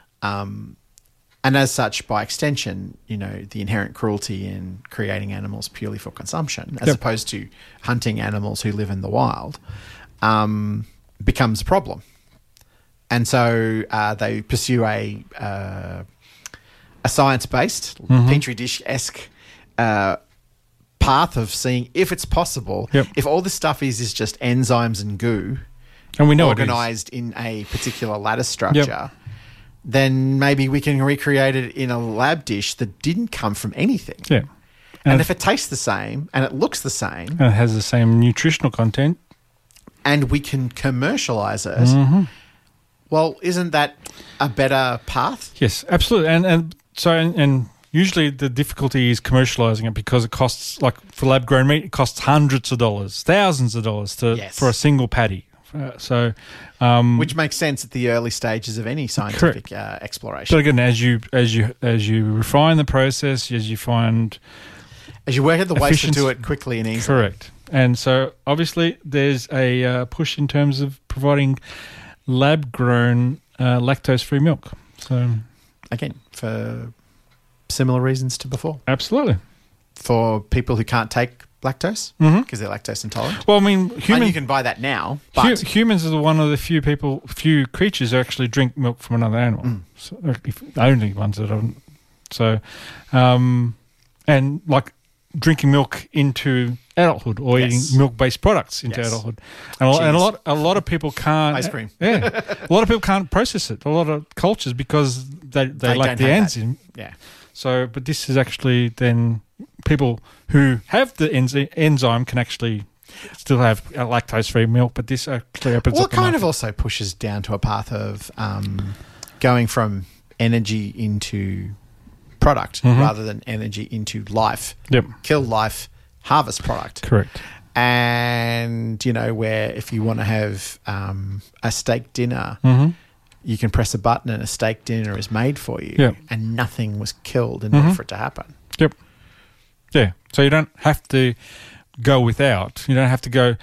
And as such, by extension, the inherent cruelty in creating animals purely for consumption, as opposed to hunting animals who live in the wild, becomes a problem. And so they pursue a science-based, Petri dish-esque path of seeing if it's possible, if all this stuff is just enzymes and goo, and we know organised in a particular lattice structure, then maybe we can recreate it in a lab dish that didn't come from anything. Yeah. And if it tastes the same and it looks the same, and it has the same nutritional content, and we can commercialise it, well, isn't that a better path? Yes, absolutely. And usually the difficulty is commercialising it because it costs, like for lab grown meat, it costs hundreds of dollars, thousands of dollars for a single patty. Which makes sense at the early stages of any scientific exploration. But again, as you refine the process, as you work out the ways to do it quickly and easily. Correct. And so obviously there's a push in terms of providing lab-grown lactose-free milk. So again, for similar reasons to before. Absolutely. For people who can't take lactose because they're lactose intolerant. Well, I mean, you can buy that now. But humans are one of the few creatures who actually drink milk from another animal. So, the only ones that don't. So, and like drinking milk into adulthood or eating milk-based products into adulthood, and a lot of people can't ice cream. Yeah, a lot of people can't process it. A lot of cultures because they lack the enzyme. Yeah. So, but this is actually then people who have the enzyme can actually still have lactose-free milk, but this actually opens up. Well, it kind of also pushes down to a path of going from energy into product rather than energy into life. Yep. Kill life, harvest product. Correct. And, where if you want to have a steak dinner, you can press a button and a steak dinner is made for you, and nothing was killed in order for it to happen. Yep. Yeah. So you don't have to go without. You don't have to go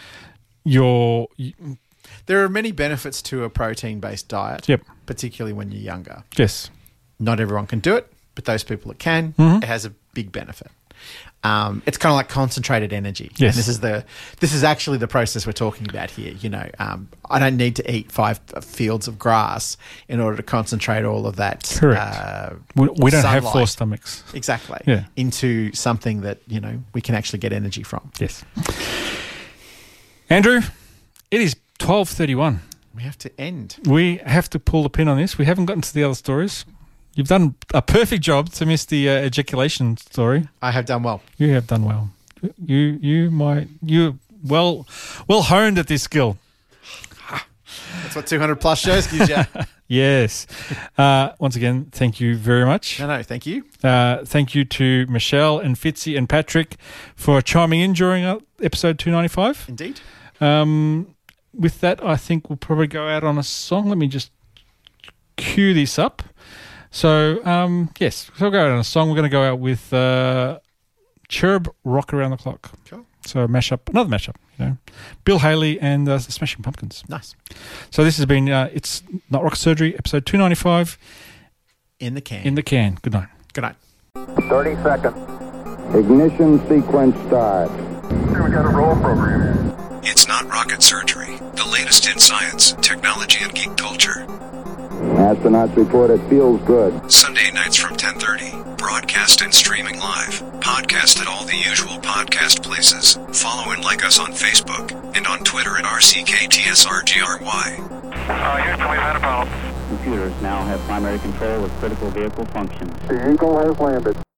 There are many benefits to a protein-based diet, particularly when you're younger. Yes. Not everyone can do it, but those people that can, it has a big benefit. It's kind of like concentrated energy. Yes. And this is actually the process we're talking about here. I don't need to eat 5 fields of grass in order to concentrate all of that. Correct. We don't have 4 stomachs. Exactly. Yeah. Into something that, we can actually get energy from. Yes. Andrew, it is 12:31. We have to end. We have to pull the pin on this. We haven't gotten to the other stories. You've done a perfect job to miss the ejaculation story. I have done well. You have done well. You're well honed at this skill. That's what 200 plus shows gives you. Yes. Once again, thank you very much. No, thank you. Thank you to Michelle and Fitzy and Patrick for chiming in during episode 295. Indeed. With that, I think we'll probably go out on a song. Let me just cue this up. So, yes, we'll go out on a song. We're going to go out with Cherub Rock Around the Clock. Cool. So another mashup, Bill Haley and the Smashing Pumpkins. Nice. So this has been, It's Not Rocket Surgery, episode 295. In the can. In the can. Good night. Good night. 30 seconds. Ignition sequence start. Here we got a roll program. It's Not Rocket Surgery, the latest in science, technology, and geek culture. Astronauts report it feels good. Sunday nights from 10:30. Broadcast and streaming live. Podcast at all the usual podcast places. Follow and like us on Facebook and on Twitter at RCKTSRGRY. Houston, we've had a problem. Computers now have primary control of critical vehicle functions. The Eagle has landed.